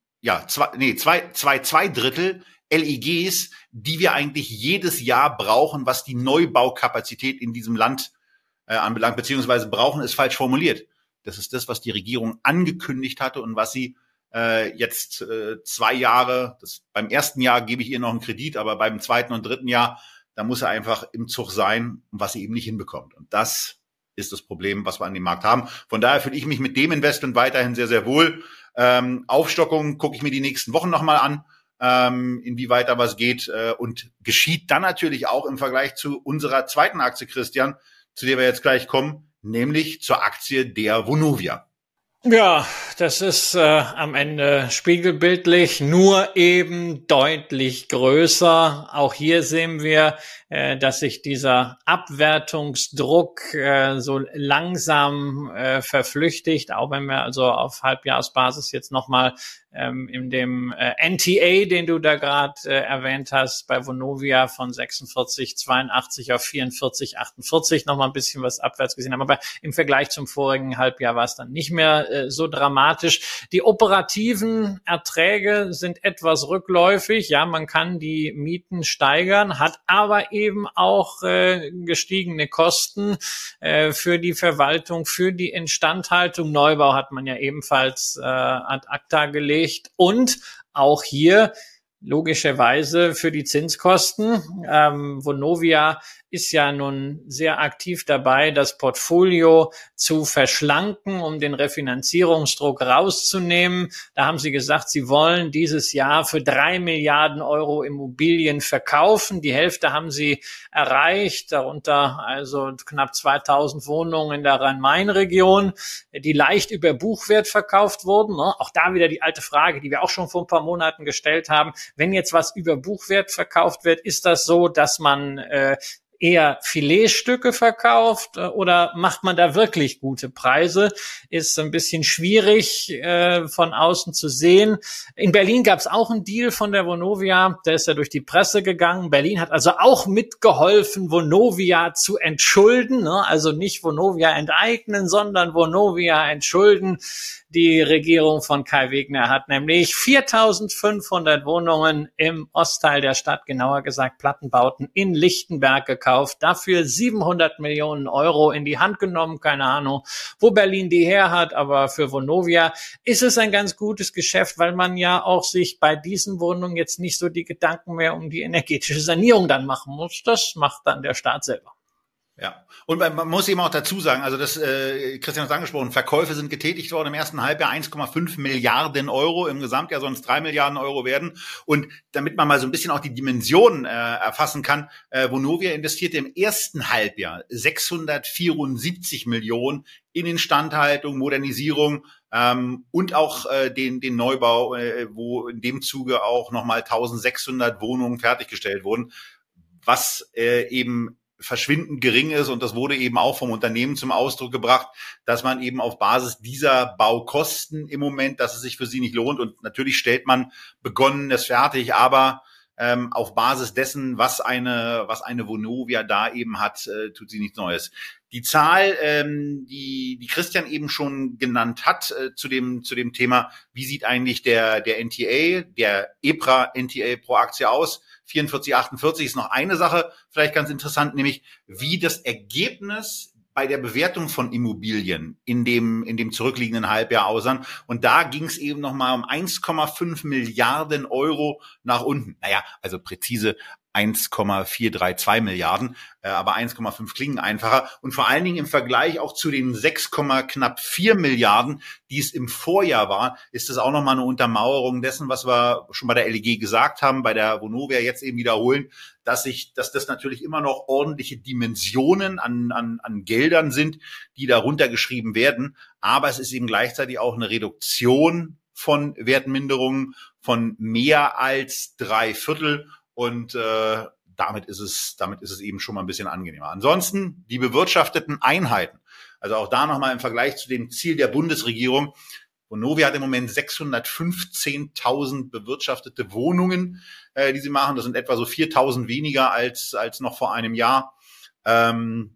LEGs, die wir eigentlich jedes Jahr brauchen, was die Neubaukapazität in diesem Land anbelangt, beziehungsweise brauchen ist falsch formuliert. Das ist das, was die Regierung angekündigt hatte und was sie jetzt 2 Jahre, beim ersten Jahr gebe ich ihr noch einen Kredit, aber beim zweiten und dritten Jahr, da muss er einfach im Zug sein, was sie eben nicht hinbekommt. Und das ist das Problem, was wir an dem Markt haben. Von daher fühle ich mich mit dem Investment weiterhin sehr, sehr wohl. Aufstockung gucke ich mir die nächsten Wochen nochmal an, inwieweit da was geht. Und geschieht dann natürlich auch im Vergleich zu unserer zweiten Aktie, Christian, zu der wir jetzt gleich kommen, nämlich zur Aktie der Vonovia.
Ja, das ist am Ende spiegelbildlich, nur eben deutlich größer. Auch hier sehen wir, dass sich dieser Abwertungsdruck so langsam verflüchtigt, auch wenn wir also auf Halbjahresbasis jetzt nochmal in dem NTA, den du da gerade erwähnt hast, bei Vonovia von 46,82 auf 44,48 nochmal ein bisschen was abwärts gesehen haben. Aber im Vergleich zum vorigen Halbjahr war es dann nicht mehr so dramatisch. Die operativen Erträge sind etwas rückläufig. Ja, man kann die Mieten steigern, hat aber eben auch gestiegene Kosten für die Verwaltung, für die Instandhaltung. Neubau hat man ja ebenfalls ad acta gelegt. Und auch hier logischerweise für die Zinskosten. Vonovia ist ja nun sehr aktiv dabei, das Portfolio zu verschlanken, um den Refinanzierungsdruck rauszunehmen. Da haben sie gesagt, sie wollen dieses Jahr für 3 Milliarden Euro Immobilien verkaufen. Die Hälfte haben sie erreicht, darunter also knapp 2000 Wohnungen in der Rhein-Main-Region, die leicht über Buchwert verkauft wurden. Auch da wieder die alte Frage, die wir auch schon vor ein paar Monaten gestellt haben. Wenn jetzt was über Buchwert verkauft wird, ist das so, dass man eher Filetstücke verkauft oder macht man da wirklich gute Preise? Ist ein bisschen schwierig von außen zu sehen. In Berlin gab es auch einen Deal von der Vonovia, der ist ja durch die Presse gegangen. Berlin hat also auch mitgeholfen, Vonovia zu entschulden, ne? Also nicht Vonovia enteignen, sondern Vonovia entschulden. Die Regierung von Kai Wegner hat nämlich 4.500 Wohnungen im Ostteil der Stadt, genauer gesagt Plattenbauten in Lichtenberg gekauft, dafür 700 Millionen Euro in die Hand genommen. Keine Ahnung, wo Berlin die her hat, aber für Vonovia ist es ein ganz gutes Geschäft, weil man ja auch sich bei diesen Wohnungen jetzt nicht so die Gedanken mehr um die energetische Sanierung dann machen muss. Das macht dann der Staat selber.
Ja, und man muss eben auch dazu sagen, also das, Christian hat es angesprochen, Verkäufe sind getätigt worden im ersten Halbjahr, 1,5 Milliarden Euro, im Gesamtjahr sollen es 3 Milliarden Euro werden. Und damit man mal so ein bisschen auch die Dimensionen erfassen kann, Vonovia investierte im ersten Halbjahr 674 Millionen in Instandhaltung, Modernisierung und auch den Neubau, wo in dem Zuge auch nochmal 1.600 Wohnungen fertiggestellt wurden, was eben verschwindend gering ist, und das wurde eben auch vom Unternehmen zum Ausdruck gebracht, dass man eben auf Basis dieser Baukosten im Moment, dass es sich für sie nicht lohnt, und natürlich stellt man Begonnenes fertig, aber auf Basis dessen, was eine Vonovia da eben hat, tut sie nichts Neues. Die Zahl, die Christian eben schon genannt hat, zu dem Thema, wie sieht eigentlich der NTA, der EPRA NTA pro Aktie aus? 44,48 ist noch eine Sache, vielleicht ganz interessant, nämlich wie das Ergebnis bei der Bewertung von Immobilien in dem zurückliegenden Halbjahr aussah. Und da ging es eben nochmal um 1,5 Milliarden Euro nach unten. Naja, also präzise 1,432 Milliarden, aber 1,5 klingen einfacher. Und vor allen Dingen im Vergleich auch zu den 6, knapp 4 Milliarden, die es im Vorjahr war, ist das auch nochmal eine Untermauerung dessen, was wir schon bei der LEG gesagt haben, bei der Vonovia jetzt eben wiederholen, dass das natürlich immer noch ordentliche Dimensionen an Geldern sind, die da runtergeschrieben werden. Aber es ist eben gleichzeitig auch eine Reduktion von Wertminderungen von mehr als 3/4. Und damit ist es eben schon mal ein bisschen angenehmer. Ansonsten die bewirtschafteten Einheiten. Also auch da nochmal im Vergleich zu dem Ziel der Bundesregierung. Vonovia hat im Moment 615.000 bewirtschaftete Wohnungen, die sie machen. Das sind etwa so 4.000 weniger als noch vor einem Jahr. Und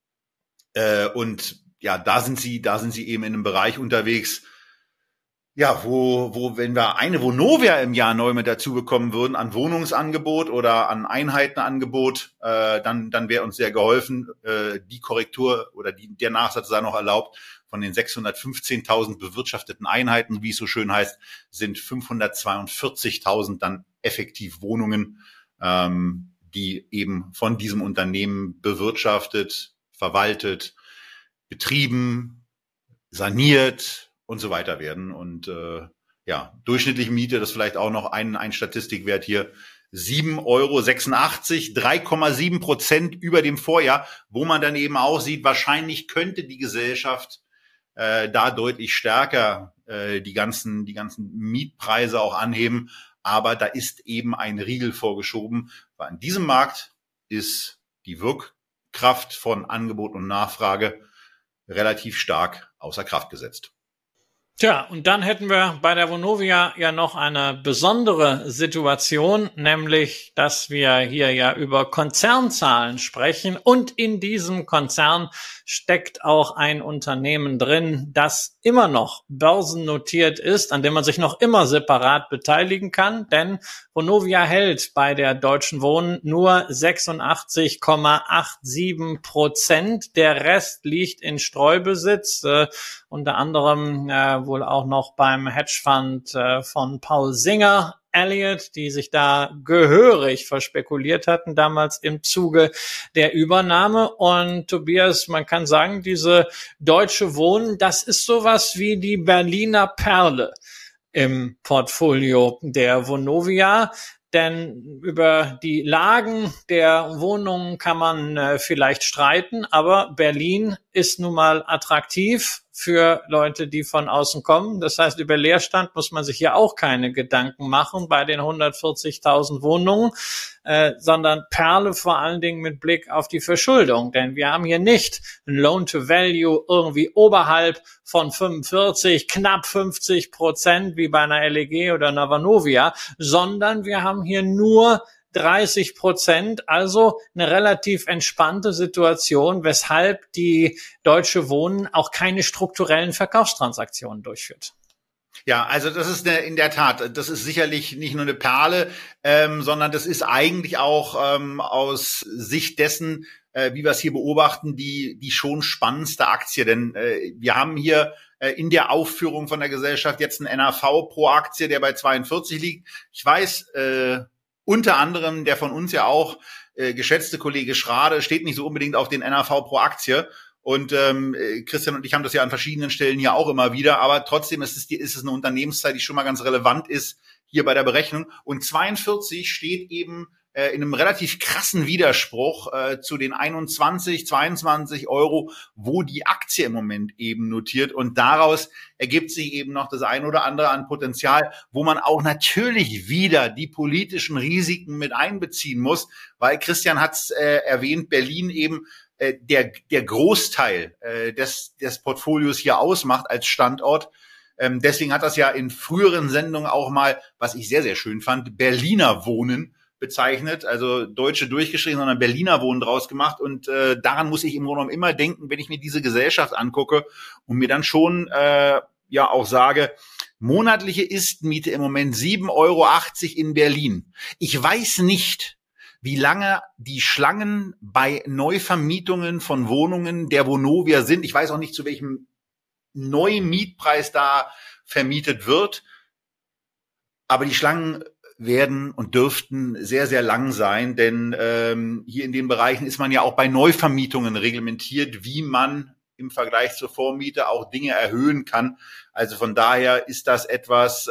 ja, da sind sie eben in einem Bereich unterwegs, ja, wo wenn wir eine Vonovia im Jahr neu mit dazu bekommen würden an Wohnungsangebot oder an Einheitenangebot, dann wäre uns sehr geholfen. Die Korrektur oder der Nachsatz sei noch erlaubt. Von den 615.000 bewirtschafteten Einheiten, wie es so schön heißt, sind 542.000 dann effektiv Wohnungen, die eben von diesem Unternehmen bewirtschaftet, verwaltet, betrieben, saniert und so weiter werden. Und ja, durchschnittliche Miete, das ist vielleicht auch noch ein Statistikwert hier, 7,86 €, 3,7% über dem Vorjahr, wo man dann eben auch sieht, wahrscheinlich könnte die Gesellschaft da deutlich stärker die ganzen Mietpreise auch anheben. Aber da ist eben ein Riegel vorgeschoben, weil in diesem Markt ist die Wirkkraft von Angebot und Nachfrage relativ stark außer Kraft gesetzt.
Tja, und dann hätten wir bei der Vonovia ja noch eine besondere Situation, nämlich, dass wir hier ja über Konzernzahlen sprechen und in diesem Konzern steckt auch ein Unternehmen drin, das immer noch börsennotiert ist, an dem man sich noch immer separat beteiligen kann, denn Vonovia hält bei der Deutschen Wohnen nur 86,87%. Der Rest liegt in Streubesitz, unter anderem wohl auch noch beim Hedgefonds von Paul Singer, Elliott, die sich da gehörig verspekuliert hatten damals im Zuge der Übernahme. Und Tobias, man kann sagen, diese Deutsche Wohnen, das ist sowas wie die Berliner Perle im Portfolio der Vonovia. Denn über die Lagen der Wohnungen kann man vielleicht streiten, aber Berlin ist nun mal attraktiv für Leute, die von außen kommen. Das heißt, über Leerstand muss man sich hier auch keine Gedanken machen bei den 140.000 Wohnungen, sondern Perle vor allen Dingen mit Blick auf die Verschuldung. Denn wir haben hier nicht ein Loan-to-Value irgendwie oberhalb von 45, knapp 50% wie bei einer LEG oder einer Vonovia, sondern wir haben hier nur 30%, also eine relativ entspannte Situation, weshalb die Deutsche Wohnen auch keine strukturellen Verkaufstransaktionen durchführt.
Ja, also das ist in der Tat, das ist sicherlich nicht nur eine Perle, sondern das ist eigentlich auch aus Sicht dessen, wie wir es hier beobachten, die schon spannendste Aktie. Denn wir haben hier in der Aufführung von der Gesellschaft jetzt einen NAV pro Aktie, der bei 42 liegt. Ich weiß, unter anderem der von uns ja auch geschätzte Kollege Schrade steht nicht so unbedingt auf den NAV pro Aktie. Und Christian und ich haben das ja an verschiedenen Stellen hier auch immer wieder. Aber trotzdem ist es eine Unternehmenszeit, die schon mal ganz relevant ist hier bei der Berechnung. Und 42 steht eben in einem relativ krassen Widerspruch zu den 21, 22 €, wo die Aktie im Moment eben notiert. Und daraus ergibt sich eben noch das ein oder andere an Potenzial, wo man auch natürlich wieder die politischen Risiken mit einbeziehen muss, weil Christian hat es erwähnt, Berlin eben der Großteil des Portfolios hier ausmacht als Standort. Deswegen hat das ja in früheren Sendungen auch mal, was ich sehr, sehr schön fand, Berliner Wohnen bezeichnet, also Deutsche durchgeschrieben, sondern Berliner Wohnen draus gemacht. Und daran muss ich im Grunde genommen immer denken, wenn ich mir diese Gesellschaft angucke und mir dann schon ja auch sage, monatliche Istmiete im Moment 7,80 € in Berlin. Ich weiß nicht, wie lange die Schlangen bei Neuvermietungen von Wohnungen der Vonovia sind. Ich weiß auch nicht, zu welchem Neumietpreis da vermietet wird. Aber die Schlangen werden und dürften sehr, sehr lang sein, denn hier in den Bereichen ist man ja auch bei Neuvermietungen reglementiert, wie man im Vergleich zur Vormiete auch Dinge erhöhen kann. Also von daher ist das etwas,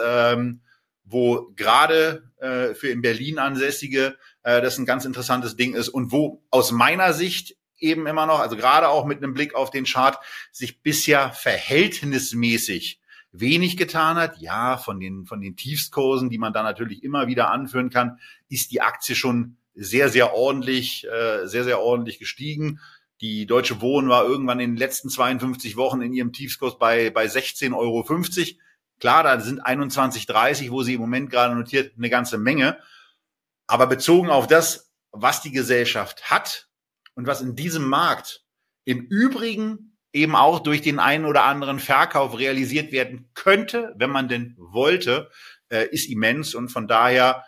wo gerade für in Berlin Ansässige das ein ganz interessantes Ding ist und wo aus meiner Sicht eben immer noch, also gerade auch mit einem Blick auf den Chart, sich bisher verhältnismäßig wenig getan hat. Ja, von den Tiefstkursen, die man da natürlich immer wieder anführen kann, ist die Aktie schon sehr, sehr ordentlich gestiegen. Die Deutsche Wohnen war irgendwann in den letzten 52 Wochen in ihrem Tiefstkurs bei 16,50 Euro. Klar, da sind 21,30, wo sie im Moment gerade notiert, eine ganze Menge. Aber bezogen auf das, was die Gesellschaft hat und was in diesem Markt im Übrigen eben auch durch den einen oder anderen Verkauf realisiert werden könnte, wenn man denn wollte, ist immens. Und von daher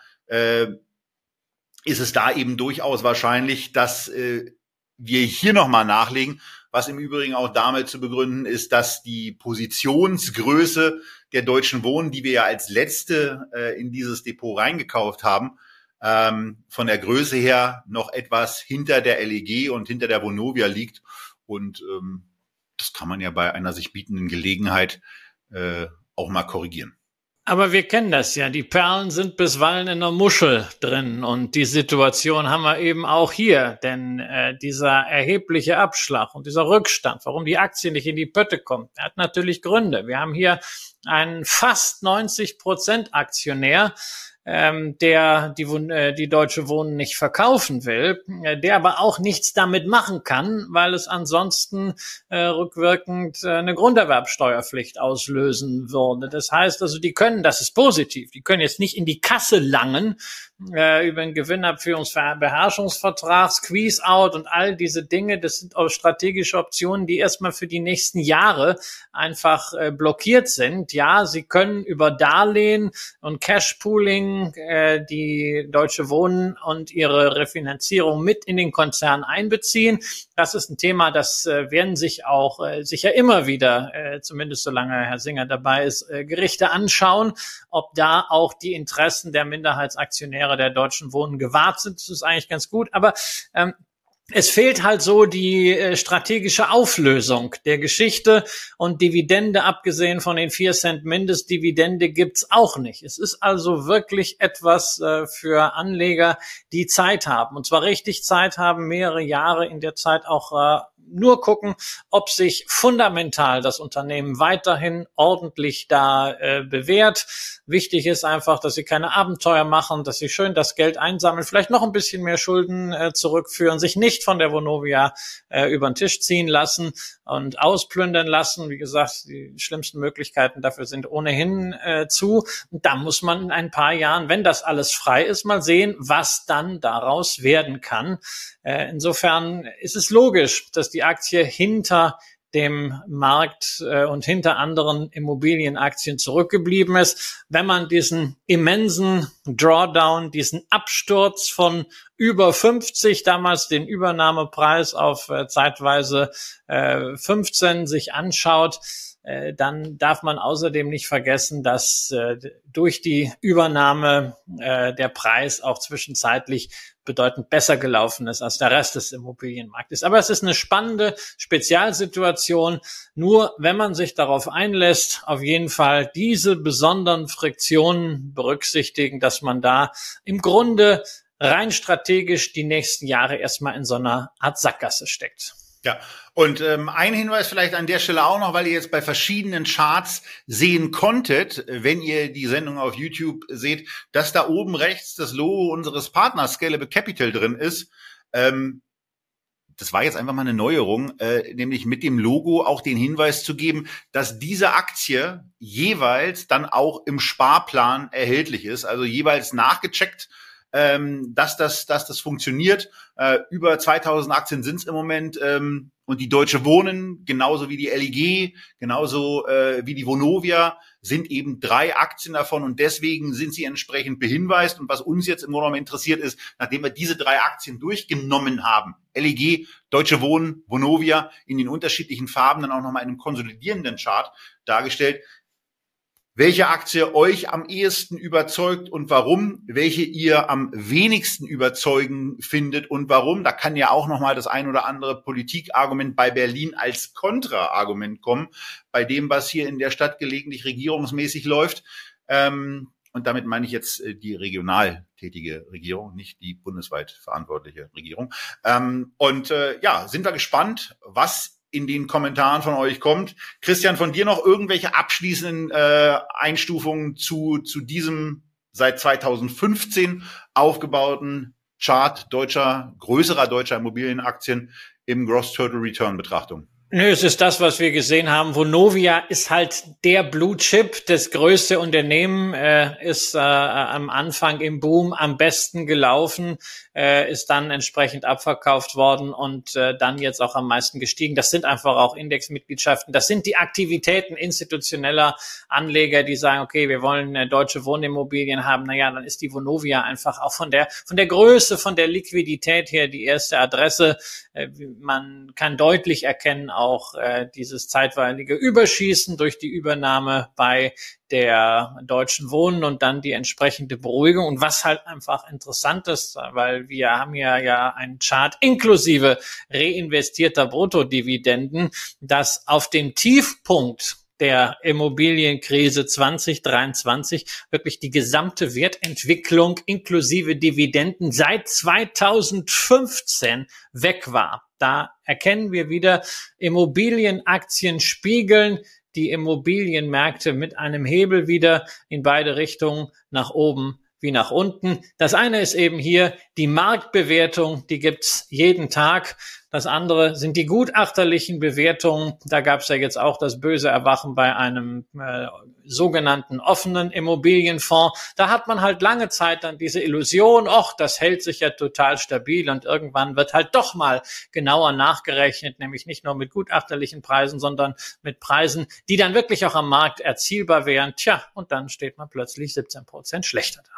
ist es da eben durchaus wahrscheinlich, dass wir hier nochmal nachlegen, was im Übrigen auch damit zu begründen ist, dass die Positionsgröße der Deutschen Wohnen, die wir ja als letzte in dieses Depot reingekauft haben, von der Größe her noch etwas hinter der LEG und hinter der Vonovia liegt. Und das kann man ja bei einer sich bietenden Gelegenheit auch mal korrigieren.
Aber wir kennen das ja, die Perlen sind bisweilen in der Muschel drin und die Situation haben wir eben auch hier, denn dieser erhebliche Abschlag und dieser Rückstand, warum die Aktie nicht in die Pötte kommt, hat natürlich Gründe. Wir haben hier einen fast 90% Aktionär, der die Deutsche Wohnen nicht verkaufen will, der aber auch nichts damit machen kann, weil es ansonsten rückwirkend eine Grunderwerbsteuerpflicht auslösen würde. Das heißt also, die können, das ist positiv, die können jetzt nicht in die Kasse langen über einen Gewinnabführungsbeherrschungsvertrag, Squeeze-out und all diese Dinge. Das sind auch strategische Optionen, die erstmal für die nächsten Jahre einfach blockiert sind. Ja, sie können über Darlehen und Cashpooling die Deutsche Wohnen und ihre Refinanzierung mit in den Konzern einbeziehen. Das ist ein Thema, das werden sich auch sicher immer wieder, zumindest solange Herr Singer dabei ist, Gerichte anschauen, ob da auch die Interessen der Minderheitsaktionäre der Deutschen Wohnen gewahrt sind. Das ist eigentlich ganz gut, aber es fehlt halt so die strategische Auflösung der Geschichte und Dividende, abgesehen von den 4 Cent Mindestdividende, gibt's auch nicht. Es ist also wirklich etwas für Anleger, die Zeit haben. Und zwar richtig Zeit haben, mehrere Jahre in der Zeit auch nur gucken, ob sich fundamental das Unternehmen weiterhin ordentlich da bewährt. Wichtig ist einfach, dass sie keine Abenteuer machen, dass sie schön das Geld einsammeln, vielleicht noch ein bisschen mehr Schulden zurückführen, sich nicht von der Vonovia über den Tisch ziehen lassen und ausplündern lassen. Wie gesagt, die schlimmsten Möglichkeiten dafür sind ohnehin zu. Und da muss man in ein paar Jahren, wenn das alles frei ist, mal sehen, was dann daraus werden kann. Insofern ist es logisch, dass die Aktie hinter dem Markt und hinter anderen Immobilienaktien zurückgeblieben ist. Wenn man diesen immensen Drawdown, diesen Absturz von über 50, damals den Übernahmepreis auf zeitweise 15 sich anschaut, dann darf man außerdem nicht vergessen, dass durch die Übernahme der Preis auch zwischenzeitlich bedeutend besser gelaufen ist als der Rest des Immobilienmarktes. Aber es ist eine spannende Spezialsituation. Nur wenn man sich darauf einlässt, auf jeden Fall diese besonderen Friktionen berücksichtigen, dass man da im Grunde rein strategisch die nächsten Jahre erstmal in so einer Art Sackgasse steckt.
Ja, und ein Hinweis vielleicht an der Stelle auch noch, weil ihr jetzt bei verschiedenen Charts sehen konntet, wenn ihr die Sendung auf YouTube seht, dass da oben rechts das Logo unseres Partners Scalable Capital drin ist. Das war jetzt einfach mal eine Neuerung, nämlich mit dem Logo auch den Hinweis zu geben, dass diese Aktie jeweils dann auch im Sparplan erhältlich ist, also jeweils nachgecheckt, dass das funktioniert. Über 2000 Aktien sind es im Moment und die Deutsche Wohnen, genauso wie die LEG, genauso wie die Vonovia, sind eben 3 Aktien davon und deswegen sind sie entsprechend behinweist. Und was uns jetzt im Grunde genommen interessiert ist, nachdem wir diese 3 Aktien durchgenommen haben, LEG, Deutsche Wohnen, Vonovia, in den unterschiedlichen Farben dann auch nochmal in einem konsolidierenden Chart dargestellt, welche Aktie euch am ehesten überzeugt und warum, welche ihr am wenigsten überzeugend findet und warum. Da kann ja auch nochmal das ein oder andere Politikargument bei Berlin als Kontraargument kommen, bei dem, was hier in der Stadt gelegentlich regierungsmäßig läuft. Und damit meine ich jetzt die regional tätige Regierung, nicht die bundesweit verantwortliche Regierung. Sind wir gespannt, was in den Kommentaren von euch kommt. Christian, von dir noch irgendwelche abschließenden Einstufungen zu diesem seit 2015 aufgebauten Chart größerer deutscher Immobilienaktien im Gross Total Return Betrachtung?
Nö, es ist das, was wir gesehen haben. Vonovia ist halt der Blue Chip, das größte Unternehmen, ist am Anfang im Boom am besten gelaufen, ist dann entsprechend abverkauft worden und dann jetzt auch am meisten gestiegen. Das sind einfach auch Indexmitgliedschaften. Das sind die Aktivitäten institutioneller Anleger, die sagen, okay, wir wollen deutsche Wohnimmobilien haben. Naja, dann ist die Vonovia einfach auch von der Größe, von der Liquidität her die erste Adresse. Man kann deutlich erkennen auch dieses zeitweilige Überschießen durch die Übernahme bei der Deutschen Wohnen und dann die entsprechende Beruhigung. Und was halt einfach interessant ist, weil wir haben ja einen Chart inklusive reinvestierter Bruttodividenden, dass auf dem Tiefpunkt der Immobilienkrise 2023 wirklich die gesamte Wertentwicklung inklusive Dividenden seit 2015 weg war. Da erkennen wir wieder, Immobilienaktien spiegeln die Immobilienmärkte mit einem Hebel wieder in beide Richtungen, nach oben wie nach unten. Das eine ist eben hier die Marktbewertung, die gibt's jeden Tag. Das andere sind die gutachterlichen Bewertungen. Da gab's ja jetzt auch das böse Erwachen bei einem sogenannten offenen Immobilienfonds. Da hat man halt lange Zeit dann diese Illusion, das hält sich ja total stabil und irgendwann wird halt doch mal genauer nachgerechnet, nämlich nicht nur mit gutachterlichen Preisen, sondern mit Preisen, die dann wirklich auch am Markt erzielbar wären. Und dann steht man plötzlich 17% schlechter da.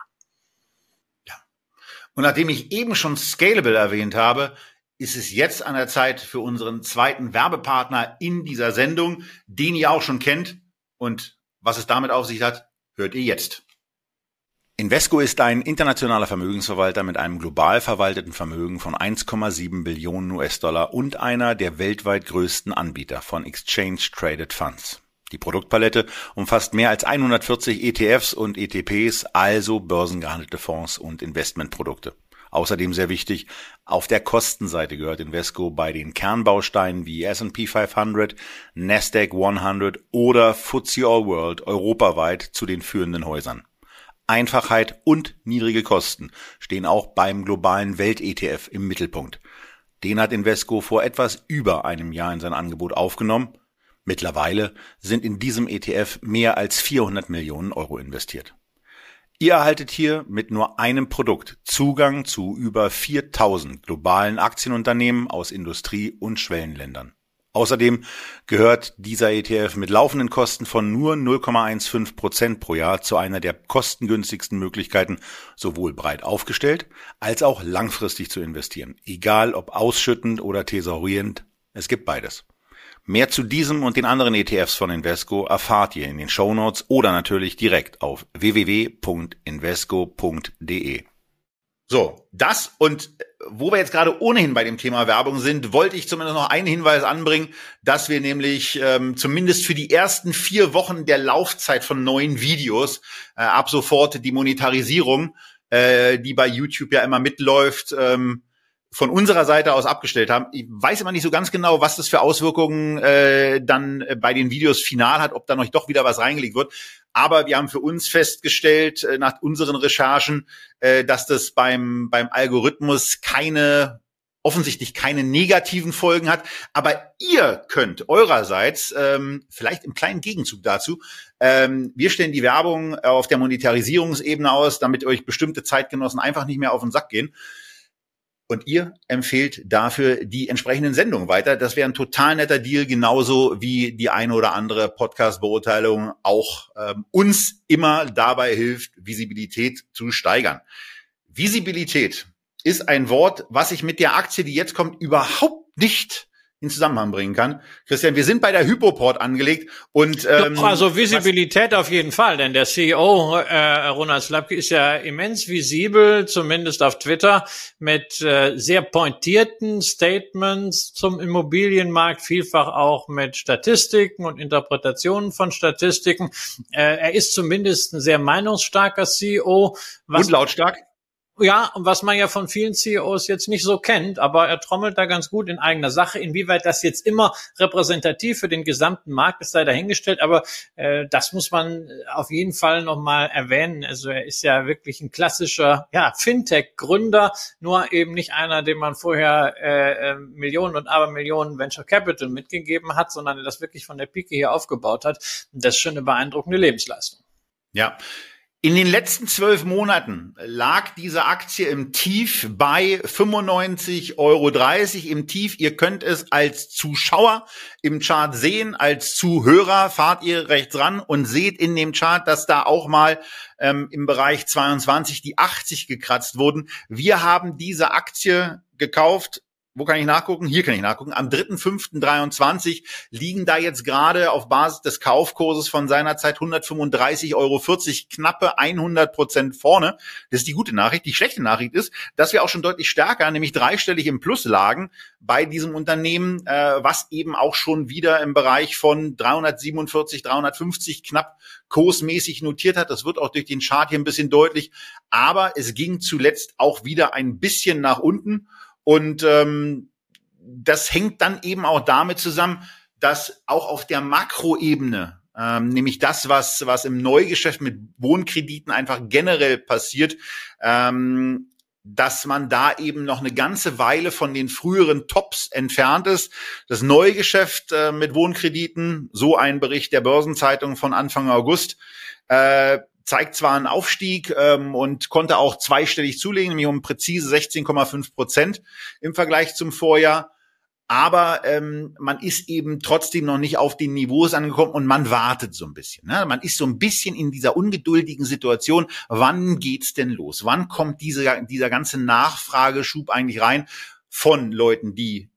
Und nachdem ich eben schon Scalable erwähnt habe, ist es jetzt an der Zeit für unseren zweiten Werbepartner in dieser Sendung, den ihr auch schon kennt. Und was es damit auf sich hat, hört ihr jetzt. Invesco ist ein internationaler Vermögensverwalter mit einem global verwalteten Vermögen von 1,7 Billionen US-Dollar und einer der weltweit größten Anbieter von Exchange-Traded Funds. Die Produktpalette umfasst mehr als 140 ETFs und ETPs, also börsengehandelte Fonds und Investmentprodukte. Außerdem sehr wichtig, auf der Kostenseite gehört Invesco bei den Kernbausteinen wie S&P 500, Nasdaq 100 oder FTSE All World europaweit zu den führenden Häusern. Einfachheit und niedrige Kosten stehen auch beim globalen Welt-ETF im Mittelpunkt. Den hat Invesco vor etwas über einem Jahr in sein Angebot aufgenommen. Mittlerweile sind in diesem ETF mehr als 400 Millionen Euro investiert. Ihr erhaltet hier mit nur einem Produkt Zugang zu über 4000 globalen Aktienunternehmen aus Industrie- und Schwellenländern. Außerdem gehört dieser ETF mit laufenden Kosten von nur 0,15% pro Jahr zu einer der kostengünstigsten Möglichkeiten, sowohl breit aufgestellt als auch langfristig zu investieren. Egal ob ausschüttend oder thesaurierend, es gibt beides. Mehr zu diesem und den anderen ETFs von Invesco erfahrt ihr in den Shownotes oder natürlich direkt auf www.invesco.de. So, das und wo wir jetzt gerade ohnehin bei dem Thema Werbung sind, wollte ich zumindest noch einen Hinweis anbringen, dass wir nämlich zumindest für die ersten 4 Wochen der Laufzeit von neuen Videos ab sofort die Monetarisierung, die bei YouTube ja immer mitläuft, von unserer Seite aus abgestellt haben. Ich weiß immer nicht so ganz genau, was das für Auswirkungen dann bei den Videos final hat, ob da noch doch wieder was reingelegt wird. Aber wir haben für uns festgestellt, nach unseren Recherchen, dass das beim Algorithmus offensichtlich keine negativen Folgen hat. Aber ihr könnt eurerseits, vielleicht im kleinen Gegenzug dazu, wir stellen die Werbung auf der Monetarisierungsebene aus, damit euch bestimmte Zeitgenossen einfach nicht mehr auf den Sack gehen. Und ihr empfehlt dafür die entsprechenden Sendungen weiter. Das wäre ein total netter Deal, genauso wie die eine oder andere Podcast-Beurteilung auch uns immer dabei hilft, Visibilität zu steigern. Visibilität ist ein Wort, was ich mit der Aktie, die jetzt kommt, überhaupt nicht in Zusammenhang bringen kann. Christian, wir sind bei der Hypoport angelegt und
also Visibilität auf jeden Fall, denn der CEO Ronald Slabke ist ja immens visibel, zumindest auf Twitter, mit sehr pointierten Statements zum Immobilienmarkt, vielfach auch mit Statistiken und Interpretationen von Statistiken. Er ist zumindest ein sehr meinungsstarker CEO.
Und lautstark.
Ja, was man ja von vielen CEOs jetzt nicht so kennt, aber er trommelt da ganz gut in eigener Sache. Inwieweit das jetzt immer repräsentativ für den gesamten Markt ist, sei dahingestellt, aber das muss man auf jeden Fall nochmal erwähnen. Also er ist ja wirklich ein klassischer Fintech-Gründer, nur eben nicht einer, dem man vorher Millionen und Abermillionen Venture Capital mitgegeben hat, sondern der das wirklich von der Pike hier aufgebaut hat. Und das ist schon eine beeindruckende Lebensleistung.
Ja. In den letzten 12 Monaten lag diese Aktie im Tief bei 95,30 € im Tief. Ihr könnt es als Zuschauer im Chart sehen, als Zuhörer fahrt ihr rechts ran und seht in dem Chart, dass da auch mal im Bereich 22 die 80 gekratzt wurden. Wir haben diese Aktie gekauft. Wo kann ich nachgucken? Hier kann ich nachgucken. Am 3.5.23 liegen da jetzt gerade auf Basis des Kaufkurses von seinerzeit 135,40 €, knappe 100% vorne. Das ist die gute Nachricht. Die schlechte Nachricht ist, dass wir auch schon deutlich stärker, nämlich dreistellig im Plus lagen bei diesem Unternehmen, was eben auch schon wieder im Bereich von 347, 350 knapp kursmäßig notiert hat. Das wird auch durch den Chart hier ein bisschen deutlich. Aber es ging zuletzt auch wieder ein bisschen nach unten. Und das hängt dann eben auch damit zusammen, dass auch auf der Makroebene, nämlich das, was im Neugeschäft mit Wohnkrediten einfach generell passiert, dass man da eben noch eine ganze Weile von den früheren Tops entfernt ist. Das Neugeschäft mit Wohnkrediten, so ein Bericht der Börsenzeitung von Anfang August, zeigt zwar einen Aufstieg und konnte auch zweistellig zulegen, nämlich um präzise 16,5% im Vergleich zum Vorjahr. Aber man ist eben trotzdem noch nicht auf den Niveaus angekommen und man wartet so ein bisschen. Ne? Man ist so ein bisschen in dieser ungeduldigen Situation. Wann geht's denn los? Wann kommt dieser ganze Nachfrageschub eigentlich rein von Leuten, die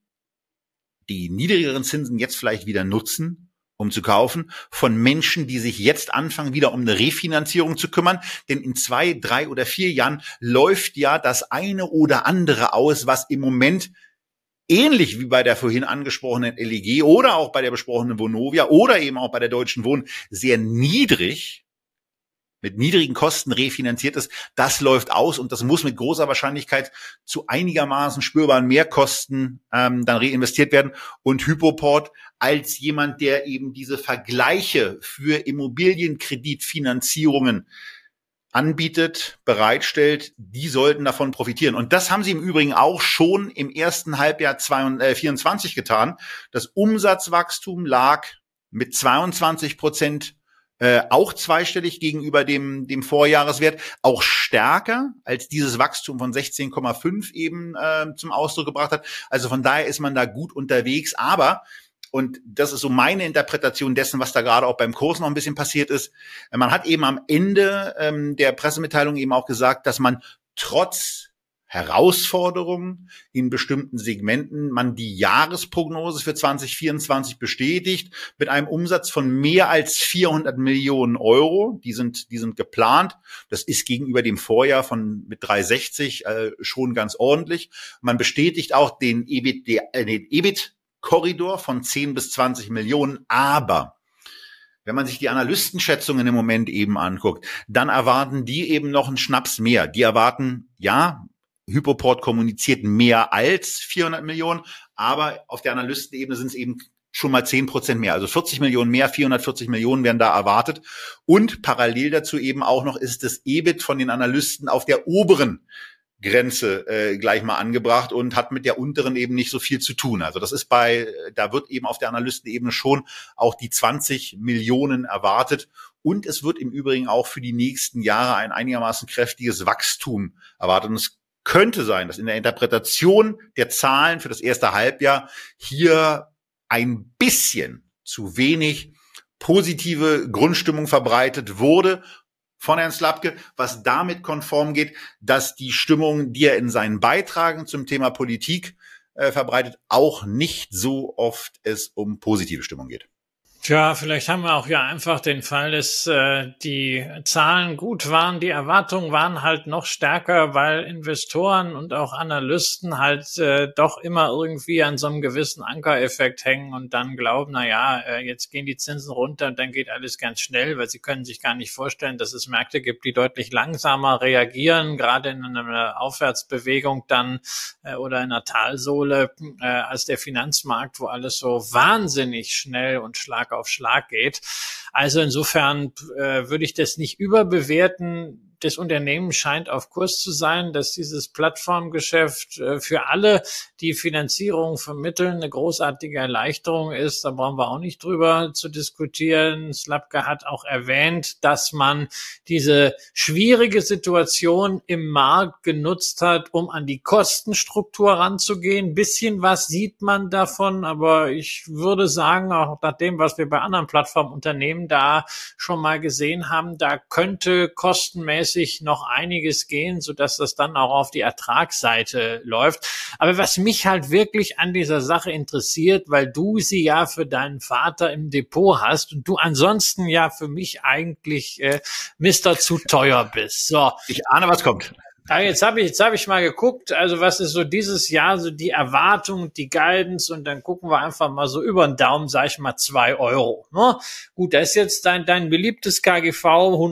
niedrigeren Zinsen jetzt vielleicht wieder nutzen, um zu kaufen, von Menschen, die sich jetzt anfangen, wieder um eine Refinanzierung zu kümmern. Denn in 2, 3 oder 4 Jahren läuft ja das eine oder andere aus, was im Moment ähnlich wie bei der vorhin angesprochenen LEG oder auch bei der besprochenen Vonovia oder eben auch bei der Deutschen Wohnen sehr niedrig, mit niedrigen Kosten refinanziert ist. Das läuft aus und das muss mit großer Wahrscheinlichkeit zu einigermaßen spürbaren Mehrkosten dann reinvestiert werden. Und Hypoport als jemand, der eben diese Vergleiche für Immobilienkreditfinanzierungen anbietet, bereitstellt, die sollten davon profitieren. Und das haben sie im Übrigen auch schon im ersten Halbjahr 24 getan. Das Umsatzwachstum lag mit 22% auch zweistellig gegenüber dem Vorjahreswert, auch stärker als dieses Wachstum von 16,5 eben zum Ausdruck gebracht hat. Also von daher ist man da gut unterwegs. Aber, und das ist so meine Interpretation dessen, was da gerade auch beim Kurs noch ein bisschen passiert ist, man hat eben am Ende der Pressemitteilung eben auch gesagt, dass man trotz Herausforderungen in bestimmten Segmenten man die Jahresprognose für 2024 bestätigt mit einem Umsatz von mehr als 400 Millionen Euro. Die sind geplant. Das ist gegenüber dem Vorjahr mit 360 schon ganz ordentlich. Man bestätigt auch den EBIT-Korridor von 10 bis 20 Millionen. Aber wenn man sich die Analystenschätzungen im Moment eben anguckt, dann erwarten die eben noch einen Schnaps mehr. Die erwarten, ja, Hypoport kommuniziert mehr als 400 Millionen, aber auf der Analystenebene sind es eben schon mal 10% mehr. Also 40 Millionen mehr, 440 Millionen werden da erwartet. Und parallel dazu eben auch noch ist das EBIT von den Analysten auf der oberen Grenze gleich mal angebracht und hat mit der unteren eben nicht so viel zu tun. Also das ist da wird eben auf der Analystenebene schon auch die 20 Millionen erwartet. Und es wird im Übrigen auch für die nächsten Jahre ein einigermaßen kräftiges Wachstum erwartet. Und es könnte sein, dass in der Interpretation der Zahlen für das erste Halbjahr hier ein bisschen zu wenig positive Grundstimmung verbreitet wurde von Herrn Slabke, was damit konform geht, dass die Stimmung, die er in seinen Beitragen zum Thema Politik verbreitet, auch nicht so oft es um positive Stimmung geht.
Tja, vielleicht haben wir auch ja einfach den Fall, dass die Zahlen gut waren, die Erwartungen waren halt noch stärker, weil Investoren und auch Analysten halt doch immer irgendwie an so einem gewissen Ankereffekt hängen und dann glauben, jetzt gehen die Zinsen runter und dann geht alles ganz schnell, weil sie können sich gar nicht vorstellen, dass es Märkte gibt, die deutlich langsamer reagieren, gerade in einer Aufwärtsbewegung dann oder in einer Talsohle als der Finanzmarkt, wo alles so wahnsinnig schnell und Schlag auf Schlag geht. Also insofern würde ich das nicht überbewerten. Das Unternehmen scheint auf Kurs zu sein, dass dieses Plattformgeschäft für alle, die Finanzierung vermitteln, eine großartige Erleichterung ist. Da brauchen wir auch nicht drüber zu diskutieren. Slapka hat auch erwähnt, dass man diese schwierige Situation im Markt genutzt hat, um an die Kostenstruktur ranzugehen. Ein bisschen was sieht man davon, aber ich würde sagen, auch nach dem, was wir bei anderen Plattformunternehmen da schon mal gesehen haben, da könnte kostenmäßig noch einiges gehen, sodass das dann auch auf die Ertragsseite läuft. Aber was mich halt wirklich an dieser Sache interessiert, weil du sie ja für deinen Vater im Depot hast und du ansonsten ja für mich eigentlich Mr. zu teuer bist. So.
Ich ahne, was kommt.
Ja, jetzt hab ich mal geguckt, also was ist so dieses Jahr so die Erwartung, die Guidance und dann gucken wir einfach mal so über den Daumen, sag ich mal 2 Euro. Ne? Gut, das ist jetzt dein beliebtes KGV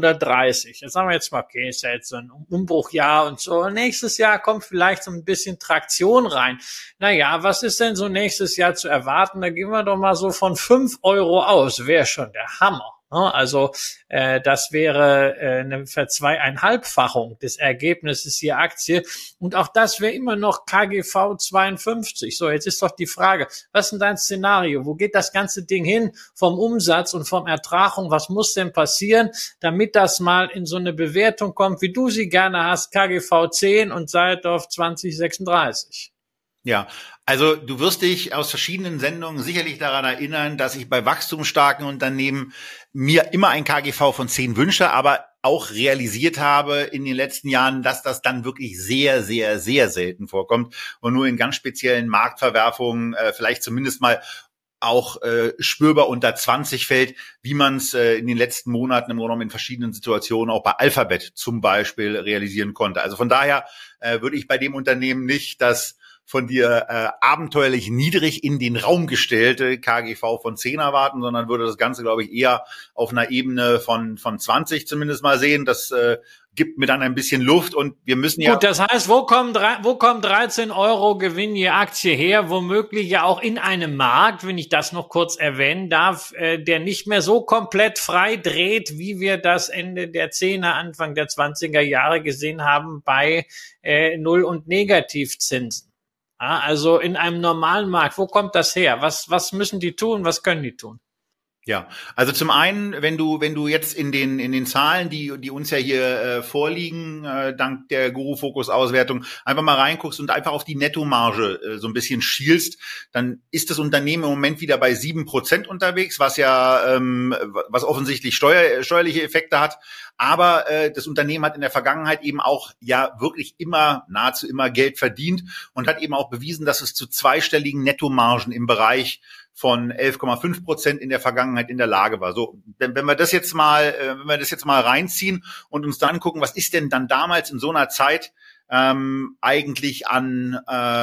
130. Jetzt sagen wir jetzt mal, okay, ist ja jetzt so ein Umbruchjahr und so. Nächstes Jahr kommt vielleicht so ein bisschen Traktion rein. Naja, was ist denn so nächstes Jahr zu erwarten? Da gehen wir doch mal so von 5 Euro aus. Wäre schon der Hammer. Also das wäre eine Verzweieinhalbfachung des Ergebnisses je Aktie und auch das wäre immer noch KGV 52. So, jetzt ist doch die Frage, was ist denn dein Szenario? Wo geht das ganze Ding hin vom Umsatz und vom Ertrag und was muss denn passieren, damit das mal in so eine Bewertung kommt, wie du sie gerne hast, KGV 10 und seid auf 2036?
Ja, also du wirst dich aus verschiedenen Sendungen sicherlich daran erinnern, dass ich bei wachstumsstarken Unternehmen mir immer ein KGV von 10 wünsche, aber auch realisiert habe in den letzten Jahren, dass das dann wirklich sehr, sehr, sehr selten vorkommt und nur in ganz speziellen Marktverwerfungen vielleicht zumindest mal auch spürbar unter 20 fällt, wie man es in den letzten Monaten im Grunde genommen in verschiedenen Situationen auch bei Alphabet zum Beispiel realisieren konnte. Also von daher würde ich bei dem Unternehmen nicht das von dir abenteuerlich niedrig in den Raum gestellte KGV von 10 erwarten, sondern würde das Ganze, glaube ich, eher auf einer Ebene von 20 zumindest mal sehen. Das gibt mir dann ein bisschen Luft und wir müssen ja...
Gut, das heißt, wo kommen 13 Euro Gewinn je Aktie her? Womöglich ja auch in einem Markt, wenn ich das noch kurz erwähnen darf, der nicht mehr so komplett frei dreht, wie wir das Ende der 10er, Anfang der 20er Jahre gesehen haben bei Null- und Negativzinsen. Ja, also in einem normalen Markt, wo kommt das her? Was müssen die tun? Was können die tun?
Ja, also zum einen, wenn du jetzt in den Zahlen, die uns ja hier vorliegen, dank der Guru-Fokus-Auswertung, einfach mal reinguckst und einfach auf die Nettomarge so ein bisschen schielst, dann ist das Unternehmen im Moment wieder bei 7% unterwegs, was ja was offensichtlich steuerliche Effekte hat. Aber das Unternehmen hat in der Vergangenheit eben auch ja wirklich nahezu immer Geld verdient und hat eben auch bewiesen, dass es zu zweistelligen Nettomargen im Bereich von 11,5% in der Vergangenheit in der Lage war. So, wenn wir das jetzt mal reinziehen und uns dann angucken, was ist denn dann damals in so einer Zeit eigentlich an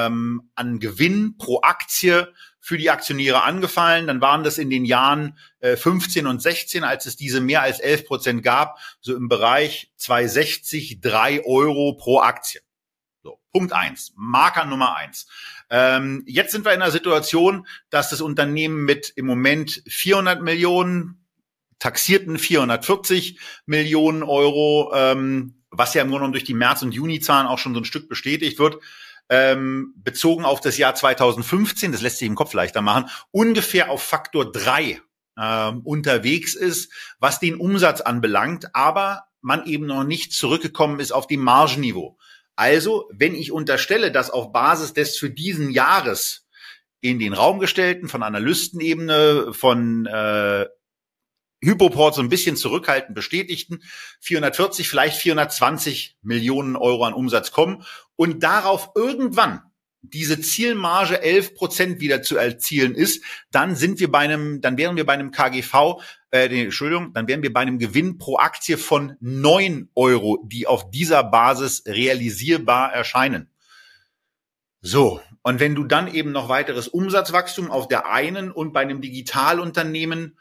Gewinn pro Aktie für die Aktionäre angefallen, dann waren das in den Jahren 15 und 16, als es diese mehr als 11% gab, so im Bereich 2,60, 3 Euro pro Aktie. So, Punkt 1, Marker Nummer 1. Jetzt sind wir in einer Situation, dass das Unternehmen mit im Moment 400 Millionen, taxierten 440 Millionen Euro, was ja im Grunde genommen durch die März- und Juni-Zahlen auch schon so ein Stück bestätigt wird, bezogen auf das Jahr 2015, das lässt sich im Kopf leichter machen, ungefähr auf Faktor 3 unterwegs ist, was den Umsatz anbelangt, aber man eben noch nicht zurückgekommen ist auf dem Margenniveau. Also, wenn ich unterstelle, dass auf Basis des für diesen Jahres in den Raum gestellten, von Analystenebene, von Hypoport so ein bisschen zurückhaltend bestätigten, 440, vielleicht 420 Millionen Euro an Umsatz kommen und darauf irgendwann diese Zielmarge 11% wieder zu erzielen ist, dann wären wir bei einem KGV, dann wären wir bei einem Gewinn pro Aktie von 9 Euro, die auf dieser Basis realisierbar erscheinen. So. Und wenn du dann eben noch weiteres Umsatzwachstum auf der einen und bei einem Digitalunternehmen,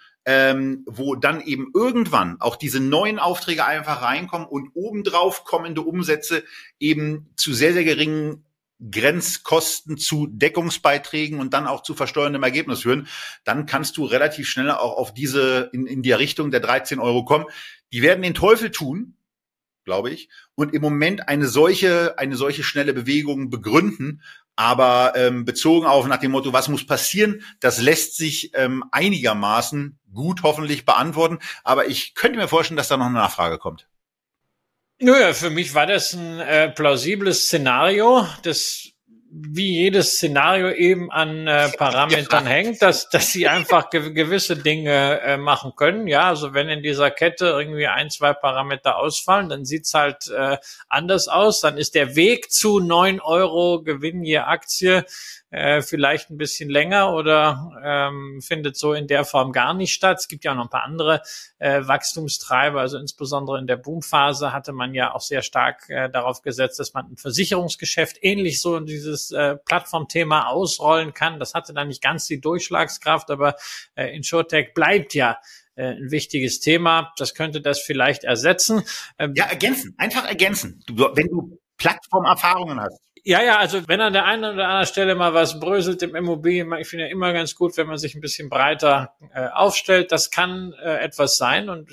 wo dann eben irgendwann auch diese neuen Aufträge einfach reinkommen und obendrauf kommende Umsätze eben zu sehr, sehr geringen Grenzkosten zu Deckungsbeiträgen und dann auch zu versteuerndem Ergebnis führen, dann kannst du relativ schnell auch auf in die Richtung der 13 Euro kommen. Die werden den Teufel tun, glaube ich, und im Moment eine solche schnelle Bewegung begründen. Aber bezogen auf nach dem Motto, was muss passieren, das lässt sich einigermaßen gut hoffentlich beantworten. Aber ich könnte mir vorstellen, dass da noch eine Nachfrage kommt.
Naja, für mich war das ein plausibles Szenario, das wie jedes Szenario eben an Parametern hängt, dass sie einfach gewisse Dinge machen können. Ja, also wenn in dieser Kette irgendwie 1, 2 Parameter ausfallen, dann sieht's halt anders aus. Dann ist der Weg zu 9 Euro Gewinn je Aktie vielleicht ein bisschen länger oder findet so in der Form gar nicht statt. Es gibt ja auch noch ein paar andere Wachstumstreiber, also insbesondere in der Boomphase hatte man ja auch sehr stark darauf gesetzt, dass man ein Versicherungsgeschäft ähnlich so dieses Plattformthema ausrollen kann. Das hatte dann nicht ganz die Durchschlagskraft, aber InsurTech bleibt ja ein wichtiges Thema. Das könnte das vielleicht ersetzen.
Einfach ergänzen. Wenn du Plattformerfahrungen hast.
Ja, also wenn an der einen oder anderen Stelle mal was bröselt im Immobilienmarkt, ich finde ja immer ganz gut, wenn man sich ein bisschen breiter aufstellt. Das kann etwas sein und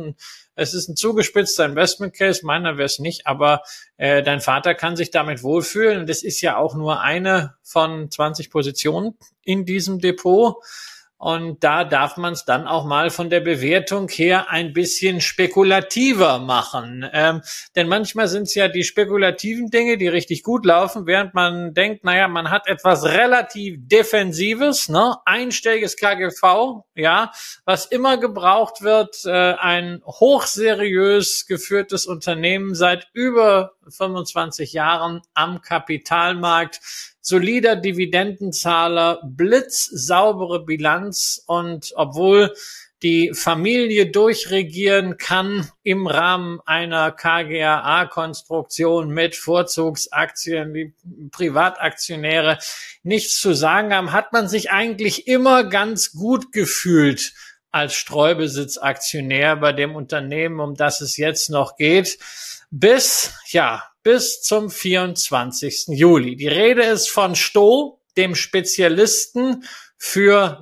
es ist ein zugespitzter Investment Case, meiner wäre es nicht, aber dein Vater kann sich damit wohlfühlen und es ist ja auch nur eine von 20 Positionen in diesem Depot. Und da darf man es dann auch mal von der Bewertung her ein bisschen spekulativer machen. Denn manchmal sind es ja die spekulativen Dinge, die richtig gut laufen, während man denkt, naja, man hat etwas relativ Defensives, ne? Einstelliges KGV, ja, was immer gebraucht wird, ein hochseriös geführtes Unternehmen seit über 25 Jahren am Kapitalmarkt, solider Dividendenzahler, blitzsaubere Bilanz und obwohl die Familie durchregieren kann im Rahmen einer KGaA-Konstruktion mit Vorzugsaktien, die Privataktionäre nichts zu sagen haben, hat man sich eigentlich immer ganz gut gefühlt als Streubesitzaktionär bei dem Unternehmen, um das es jetzt noch geht, bis zum 24. Juli. Die Rede ist von Sto, dem Spezialisten für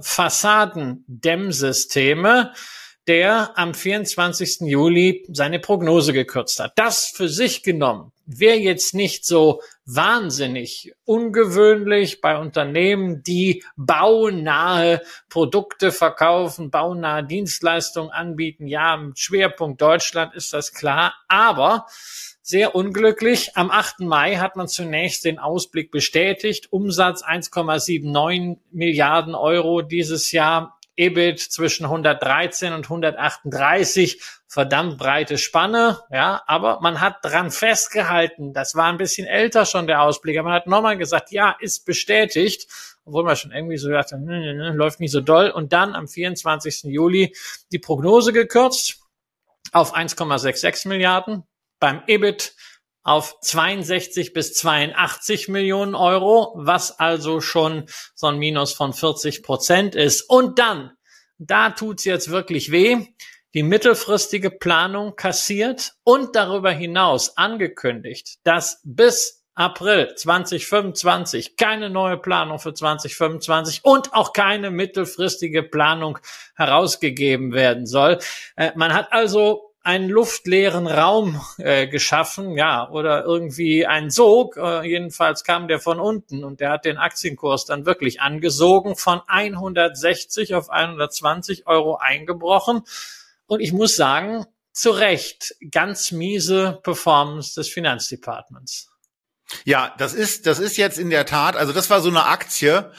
Fassadendämmsysteme, der am 24. Juli seine Prognose gekürzt hat. Das für sich genommen wäre jetzt nicht so wahnsinnig ungewöhnlich bei Unternehmen, die baunahe Produkte verkaufen, baunahe Dienstleistungen anbieten. Ja, mit Schwerpunkt Deutschland ist das klar, aber sehr unglücklich. Am 8. Mai hat man zunächst den Ausblick bestätigt. Umsatz 1,79 Milliarden Euro dieses Jahr. EBIT zwischen 113 und 138. Verdammt breite Spanne. Ja, aber man hat dran festgehalten. Das war ein bisschen älter schon, der Ausblick. Aber man hat nochmal gesagt, ja, ist bestätigt. Obwohl man schon irgendwie so gedacht hat, läuft nicht so doll. Und dann am 24. Juli die Prognose gekürzt auf 1,66 Milliarden. Beim EBIT auf 62 bis 82 Millionen Euro, was also schon so ein Minus von 40% ist. Und dann, da tut's jetzt wirklich weh, die mittelfristige Planung kassiert und darüber hinaus angekündigt, dass bis April 2025 keine neue Planung für 2025 und auch keine mittelfristige Planung herausgegeben werden soll. Man hat also einen luftleeren Raum geschaffen, ja, oder irgendwie einen Sog. Jedenfalls kam der von unten und der hat den Aktienkurs dann wirklich angesogen, von 160 auf 120 Euro eingebrochen. Und ich muss sagen, zu Recht, ganz miese Performance des Finanzdepartements.
Ja, das ist jetzt in der Tat, also das war so eine Aktie,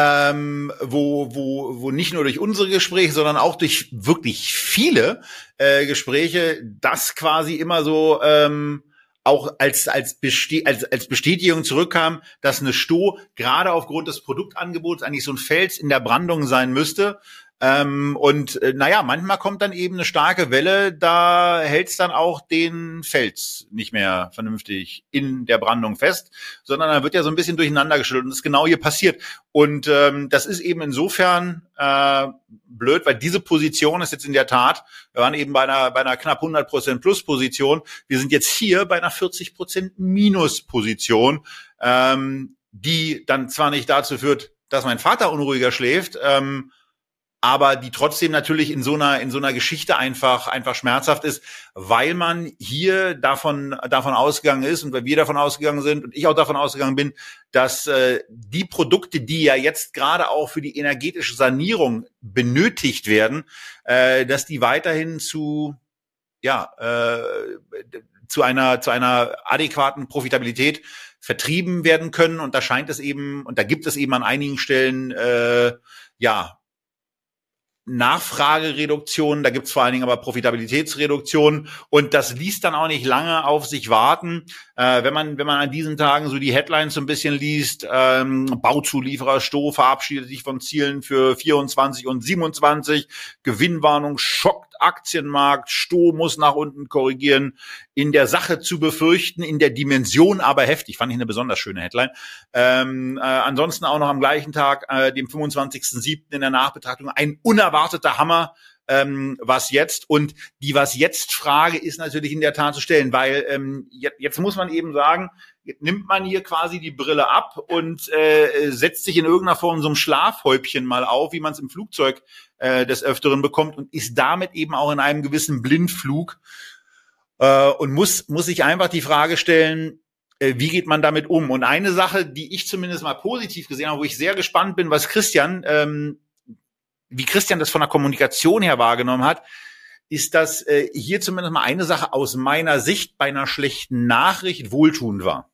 wo nicht nur durch unsere Gespräche, sondern auch durch wirklich viele Gespräche das quasi immer so auch als Bestätigung zurückkam, dass eine Sto gerade aufgrund des Produktangebots eigentlich so ein Fels in der Brandung sein müsste. Manchmal kommt dann eben eine starke Welle, da hält's dann auch den Fels nicht mehr vernünftig in der Brandung fest, sondern dann wird ja so ein bisschen durcheinander geschüttelt und das ist genau hier passiert. Und das ist eben insofern blöd, weil diese Position ist jetzt in der Tat, wir waren eben bei einer knapp 100% Plus-Position, wir sind jetzt hier bei einer 40% Minus-Position, die dann zwar nicht dazu führt, dass mein Vater unruhiger schläft, aber die trotzdem natürlich in so einer Geschichte einfach schmerzhaft ist, weil man hier davon ausgegangen ist und weil wir davon ausgegangen sind und ich auch davon ausgegangen bin, dass die Produkte, die ja jetzt gerade auch für die energetische Sanierung benötigt werden, dass die weiterhin zu einer adäquaten Profitabilität vertrieben werden können. Und da scheint es eben, und da gibt es eben an einigen Stellen Nachfragereduktion, da gibt's vor allen Dingen aber Profitabilitätsreduktion und das ließ dann auch nicht lange auf sich warten. Wenn man an diesen Tagen so die Headlines so ein bisschen liest, Bauzulieferer Sto verabschiedet sich von Zielen für 24 und 27, Gewinnwarnung schockt Aktienmarkt, Sto muss nach unten korrigieren, in der Sache zu befürchten, in der Dimension aber heftig, fand ich eine besonders schöne Headline. Ansonsten auch noch am gleichen Tag, dem 25.07. in der Nachbetrachtung, ein unerwarteter Hammer, was jetzt. Und die Was-Jetzt-Frage ist natürlich in der Tat zu stellen, weil jetzt muss man eben sagen, jetzt nimmt man hier quasi die Brille ab und setzt sich in irgendeiner Form so ein Schlafhäubchen mal auf, wie man es im Flugzeug des Öfteren bekommt und ist damit eben auch in einem gewissen Blindflug und muss sich einfach die Frage stellen, wie geht man damit um? Und eine Sache, die ich zumindest mal positiv gesehen habe, wo ich sehr gespannt bin, wie Christian das von der Kommunikation her wahrgenommen hat, ist, dass hier zumindest mal eine Sache aus meiner Sicht bei einer schlechten Nachricht wohltuend war.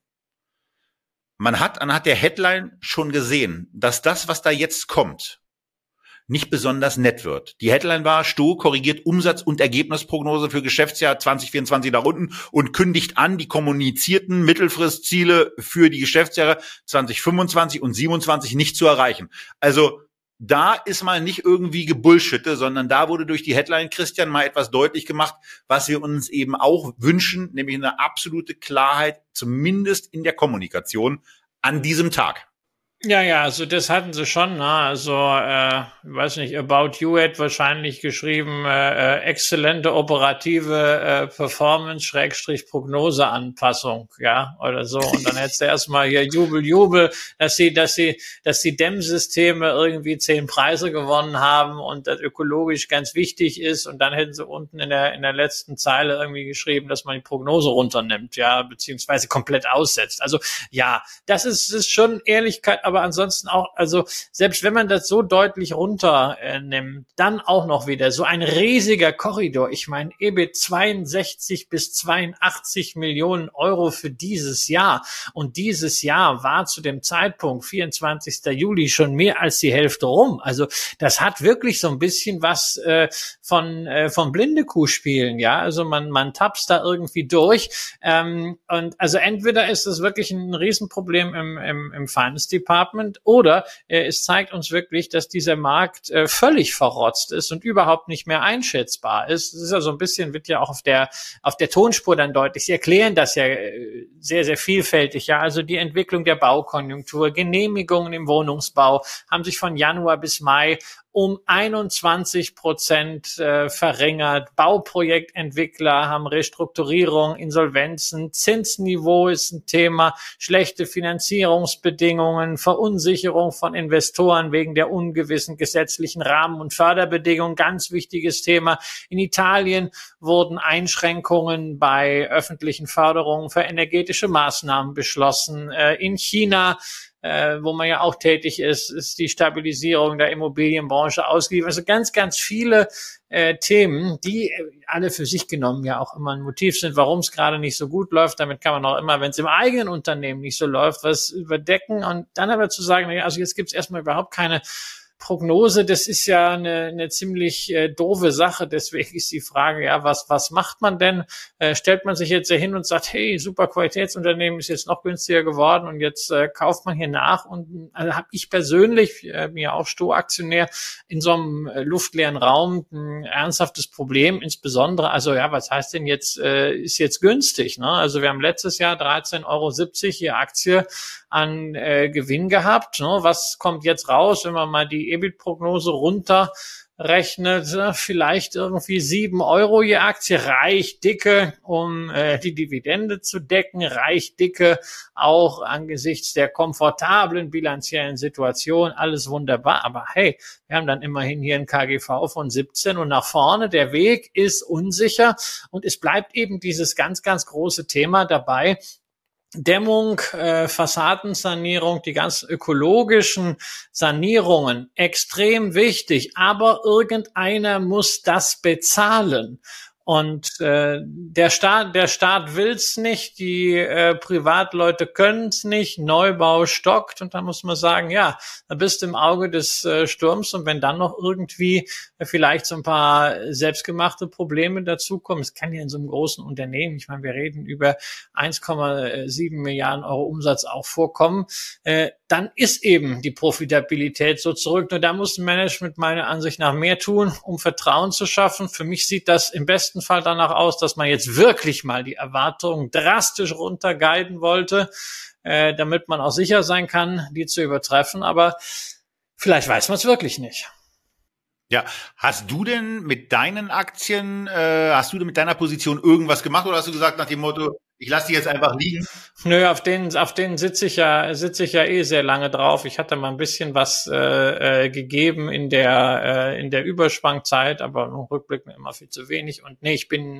Man hat anhand der Headline schon gesehen, dass das, was da jetzt kommt, nicht besonders nett wird. Die Headline war, Sto korrigiert Umsatz- und Ergebnisprognose für Geschäftsjahr 2024 nach unten und kündigt an, die kommunizierten Mittelfristziele für die Geschäftsjahre 2025 und 27 nicht zu erreichen. Also da ist mal nicht irgendwie Gebullshitte, sondern da wurde durch die Headline, Christian, mal etwas deutlich gemacht, was wir uns eben auch wünschen, nämlich eine absolute Klarheit, zumindest in der Kommunikation an diesem Tag.
Ja, also das hatten sie schon, ne? Also, weiß nicht, About You hat wahrscheinlich geschrieben, exzellente operative Performance, Prognoseanpassung, ja, oder so. Und dann hättest du erstmal hier Jubel, dass die Dämmsysteme irgendwie 10 Preise gewonnen haben und das ökologisch ganz wichtig ist. Und dann hätten sie unten in der letzten Zeile irgendwie geschrieben, dass man die Prognose runternimmt, ja, beziehungsweise komplett aussetzt. Also, ja, das ist schon Ehrlichkeit, aber ansonsten auch, also selbst wenn man das so deutlich runternimmt, dann auch noch wieder so ein riesiger Korridor. Ich meine, EBIT 62 bis 82 Millionen Euro für dieses Jahr. Und dieses Jahr war zu dem Zeitpunkt, 24. Juli, schon mehr als die Hälfte rum. Also das hat wirklich so ein bisschen was von Blindekuh-Spielen, ja. Also man tapst da irgendwie durch. Und also entweder ist es wirklich ein Riesenproblem im Finance Department, oder es zeigt uns wirklich, dass dieser Markt völlig verrotzt ist und überhaupt nicht mehr einschätzbar ist. Das ist ja so ein bisschen, wird ja auch auf der Tonspur dann deutlich. Sie erklären das ja sehr, sehr vielfältig. Ja, also die Entwicklung der Baukonjunktur, Genehmigungen im Wohnungsbau haben sich von Januar bis Mai um 21% verringert. Bauprojektentwickler haben Restrukturierung, Insolvenzen, Zinsniveau ist ein Thema, schlechte Finanzierungsbedingungen, Verunsicherung von Investoren wegen der ungewissen gesetzlichen Rahmen- und Förderbedingungen, ganz wichtiges Thema. In Italien wurden Einschränkungen bei öffentlichen Förderungen für energetische Maßnahmen beschlossen. In China, wo man ja auch tätig ist die Stabilisierung der Immobilienbranche ausgeliefert. Also ganz, ganz viele Themen, die alle für sich genommen ja auch immer ein Motiv sind, warum es gerade nicht so gut läuft. Damit kann man auch immer, wenn es im eigenen Unternehmen nicht so läuft, was überdecken und dann aber zu sagen, also jetzt gibt es erstmal überhaupt keine Prognose, das ist ja eine ziemlich doofe Sache. Deswegen ist die Frage, ja, was macht man denn? Stellt man sich jetzt hin und sagt, hey, super Qualitätsunternehmen ist jetzt noch günstiger geworden und jetzt kauft man hier nach. Und also habe ich persönlich, bin ja auch Sto-Aktionär, in so einem luftleeren Raum ein ernsthaftes Problem. Insbesondere, also ja, was heißt denn jetzt, ist jetzt günstig, ne? Also wir haben letztes Jahr 13,70 € je Aktie an Gewinn gehabt. Ne? Was kommt jetzt raus, wenn man mal die EBIT-Prognose runterrechnet? Vielleicht irgendwie 7 € je Aktie, reicht dicke, um die Dividende zu decken, reicht dicke auch angesichts der komfortablen bilanziellen Situation, alles wunderbar. Aber hey, wir haben dann immerhin hier ein KGV von 17 und nach vorne, der Weg ist unsicher und es bleibt eben dieses ganz, ganz große Thema dabei, Dämmung, Fassadensanierung, die ganzen ökologischen Sanierungen, extrem wichtig, aber irgendeiner muss das bezahlen. Und der Staat will's nicht, die Privatleute können's nicht, Neubau stockt und da muss man sagen, ja, da bist du im Auge des Sturms und wenn dann noch irgendwie vielleicht so ein paar selbstgemachte Probleme dazukommen, es kann ja in so einem großen Unternehmen, ich meine, wir reden über 1,7 Milliarden € Umsatz auch vorkommen, dann ist eben die Profitabilität so zurück. Nur da muss ein Management meiner Ansicht nach mehr tun, um Vertrauen zu schaffen. Für mich sieht das im besten Fall danach aus, dass man jetzt wirklich mal die Erwartungen drastisch runterguiden wollte, damit man auch sicher sein kann, die zu übertreffen. Aber vielleicht weiß man es wirklich nicht.
Ja, hast du denn mit deinen Aktien, hast du denn mit deiner Position irgendwas gemacht oder hast du gesagt nach dem Motto, ich lasse die jetzt einfach liegen?
Nö, auf denen sitze ich ja eh sehr lange drauf. Ich hatte mal ein bisschen was gegeben in der Überschwangzeit, aber im Rückblick immer viel zu wenig. Und nee, ich bin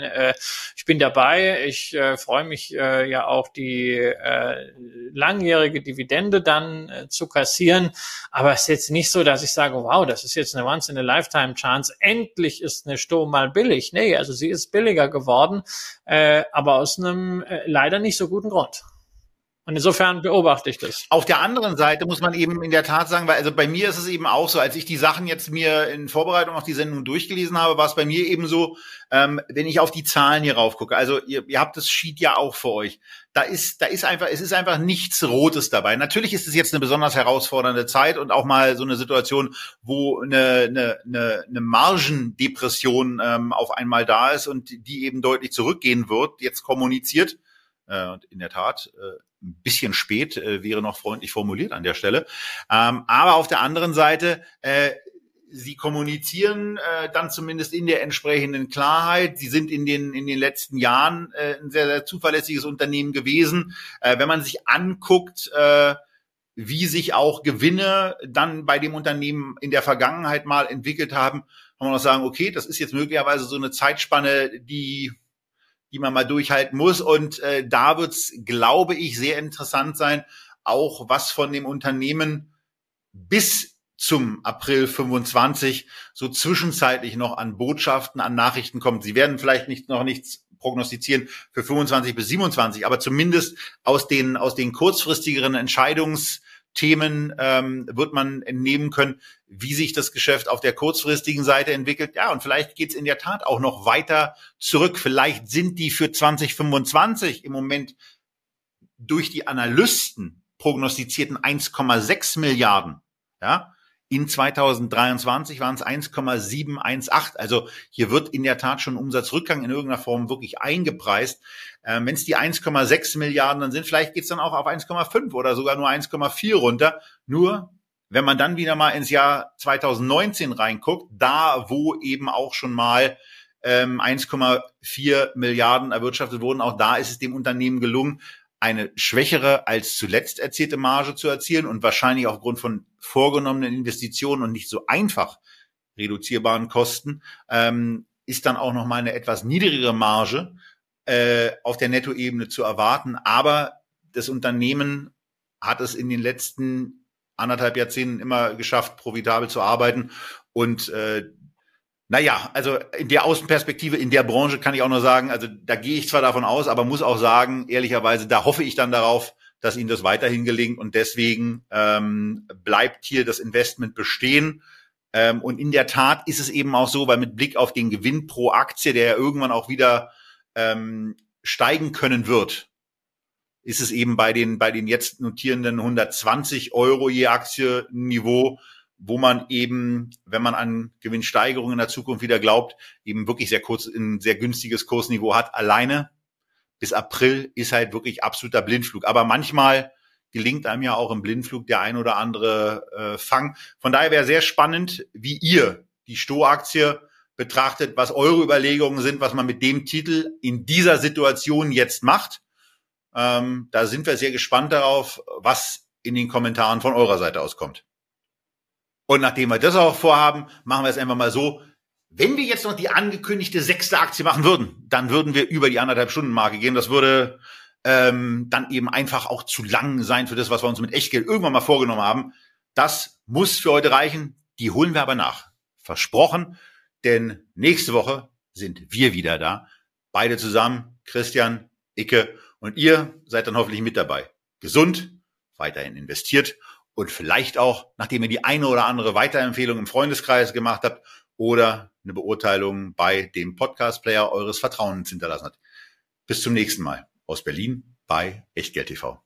dabei. Ich freue mich ja auch die langjährige Dividende dann zu kassieren. Aber es ist jetzt nicht so, dass ich sage, wow, das ist jetzt eine Once-in-a-Lifetime-Chance. Endlich ist eine Sto mal billig. Nee, also sie ist billiger geworden, aber aus einem leider nicht so guten Grund. Und insofern beobachte ich das.
Auf der anderen Seite muss man eben in der Tat sagen, weil also bei mir ist es eben auch so, als ich die Sachen jetzt mir in Vorbereitung auf die Sendung durchgelesen habe, war es bei mir eben so, wenn ich auf die Zahlen hier raufgucke, also ihr habt das Sheet ja auch für euch, es ist einfach nichts Rotes dabei. Natürlich ist es jetzt eine besonders herausfordernde Zeit und auch mal so eine Situation, wo eine Margendepression auf einmal da ist und die eben deutlich zurückgehen wird, jetzt kommuniziert. Und in der Tat, ein bisschen spät, wäre noch freundlich formuliert an der Stelle. Aber auf der anderen Seite, sie kommunizieren dann zumindest in der entsprechenden Klarheit. Sie sind in den letzten Jahren ein sehr, sehr zuverlässiges Unternehmen gewesen. Wenn man sich anguckt, wie sich auch Gewinne dann bei dem Unternehmen in der Vergangenheit mal entwickelt haben, kann man auch sagen, okay, das ist jetzt möglicherweise so eine Zeitspanne, die man mal durchhalten muss. Und da wird's, glaube ich, sehr interessant sein, auch was von dem Unternehmen bis zum April 25 so zwischenzeitlich noch an Botschaften, an Nachrichten kommt. Sie werden vielleicht noch nichts prognostizieren für 25 bis 27, aber zumindest aus den kurzfristigeren Entscheidungsthemen wird man entnehmen können, wie sich das Geschäft auf der kurzfristigen Seite entwickelt. Ja, und vielleicht geht's in der Tat auch noch weiter zurück. Vielleicht sind die für 2025 im Moment durch die Analysten prognostizierten 1,6 Milliarden. Ja, in 2023 waren es 1,718. Also hier wird in der Tat schon Umsatzrückgang in irgendeiner Form wirklich eingepreist. Wenn es die 1,6 Milliarden dann sind, vielleicht geht's dann auch auf 1,5 oder sogar nur 1,4 runter. Nur wenn man dann wieder mal ins Jahr 2019 reinguckt, da wo eben auch schon mal 1,4 Milliarden erwirtschaftet wurden, auch da ist es dem Unternehmen gelungen, eine schwächere als zuletzt erzielte Marge zu erzielen und wahrscheinlich aufgrund von vorgenommenen Investitionen und nicht so einfach reduzierbaren Kosten ist dann auch noch mal eine etwas niedrigere Marge auf der Nettoebene zu erwarten. Aber das Unternehmen hat es in den letzten 1,5 Jahrzehnten immer geschafft, profitabel zu arbeiten. Und also in der Außenperspektive, in der Branche kann ich auch nur sagen, also da gehe ich zwar davon aus, aber muss auch sagen, ehrlicherweise, da hoffe ich dann darauf, dass Ihnen das weiterhin gelingt und deswegen bleibt hier das Investment bestehen. Und in der Tat ist es eben auch so, weil mit Blick auf den Gewinn pro Aktie, der ja irgendwann auch wieder steigen können wird, ist es eben bei den jetzt notierenden 120 € je Aktie Niveau, wo man eben, wenn man an Gewinnsteigerungen in der Zukunft wieder glaubt, eben wirklich ein sehr günstiges Kursniveau hat. Alleine bis April ist halt wirklich absoluter Blindflug. Aber manchmal gelingt einem ja auch im Blindflug der ein oder andere Fang. Von daher wäre sehr spannend, wie ihr die Sto-Aktie betrachtet, was eure Überlegungen sind, was man mit dem Titel in dieser Situation jetzt macht. Da sind wir sehr gespannt darauf, was in den Kommentaren von eurer Seite aus kommt. Und nachdem wir das auch vorhaben, machen wir es einfach mal so. Wenn wir jetzt noch die angekündigte 6. Aktie machen würden, dann würden wir über die 1,5-Stunden-Marke gehen. Das würde dann eben einfach auch zu lang sein für das, was wir uns mit Echtgeld irgendwann mal vorgenommen haben. Das muss für heute reichen. Die holen wir aber nach. Versprochen. Denn nächste Woche sind wir wieder da. Beide zusammen. Christian, Icke und ihr seid dann hoffentlich mit dabei. Gesund, weiterhin investiert und vielleicht auch, nachdem ihr die eine oder andere Weiterempfehlung im Freundeskreis gemacht habt oder eine Beurteilung bei dem Podcast-Player eures Vertrauens hinterlassen habt. Bis zum nächsten Mal. Aus Berlin bei Echtgeld TV.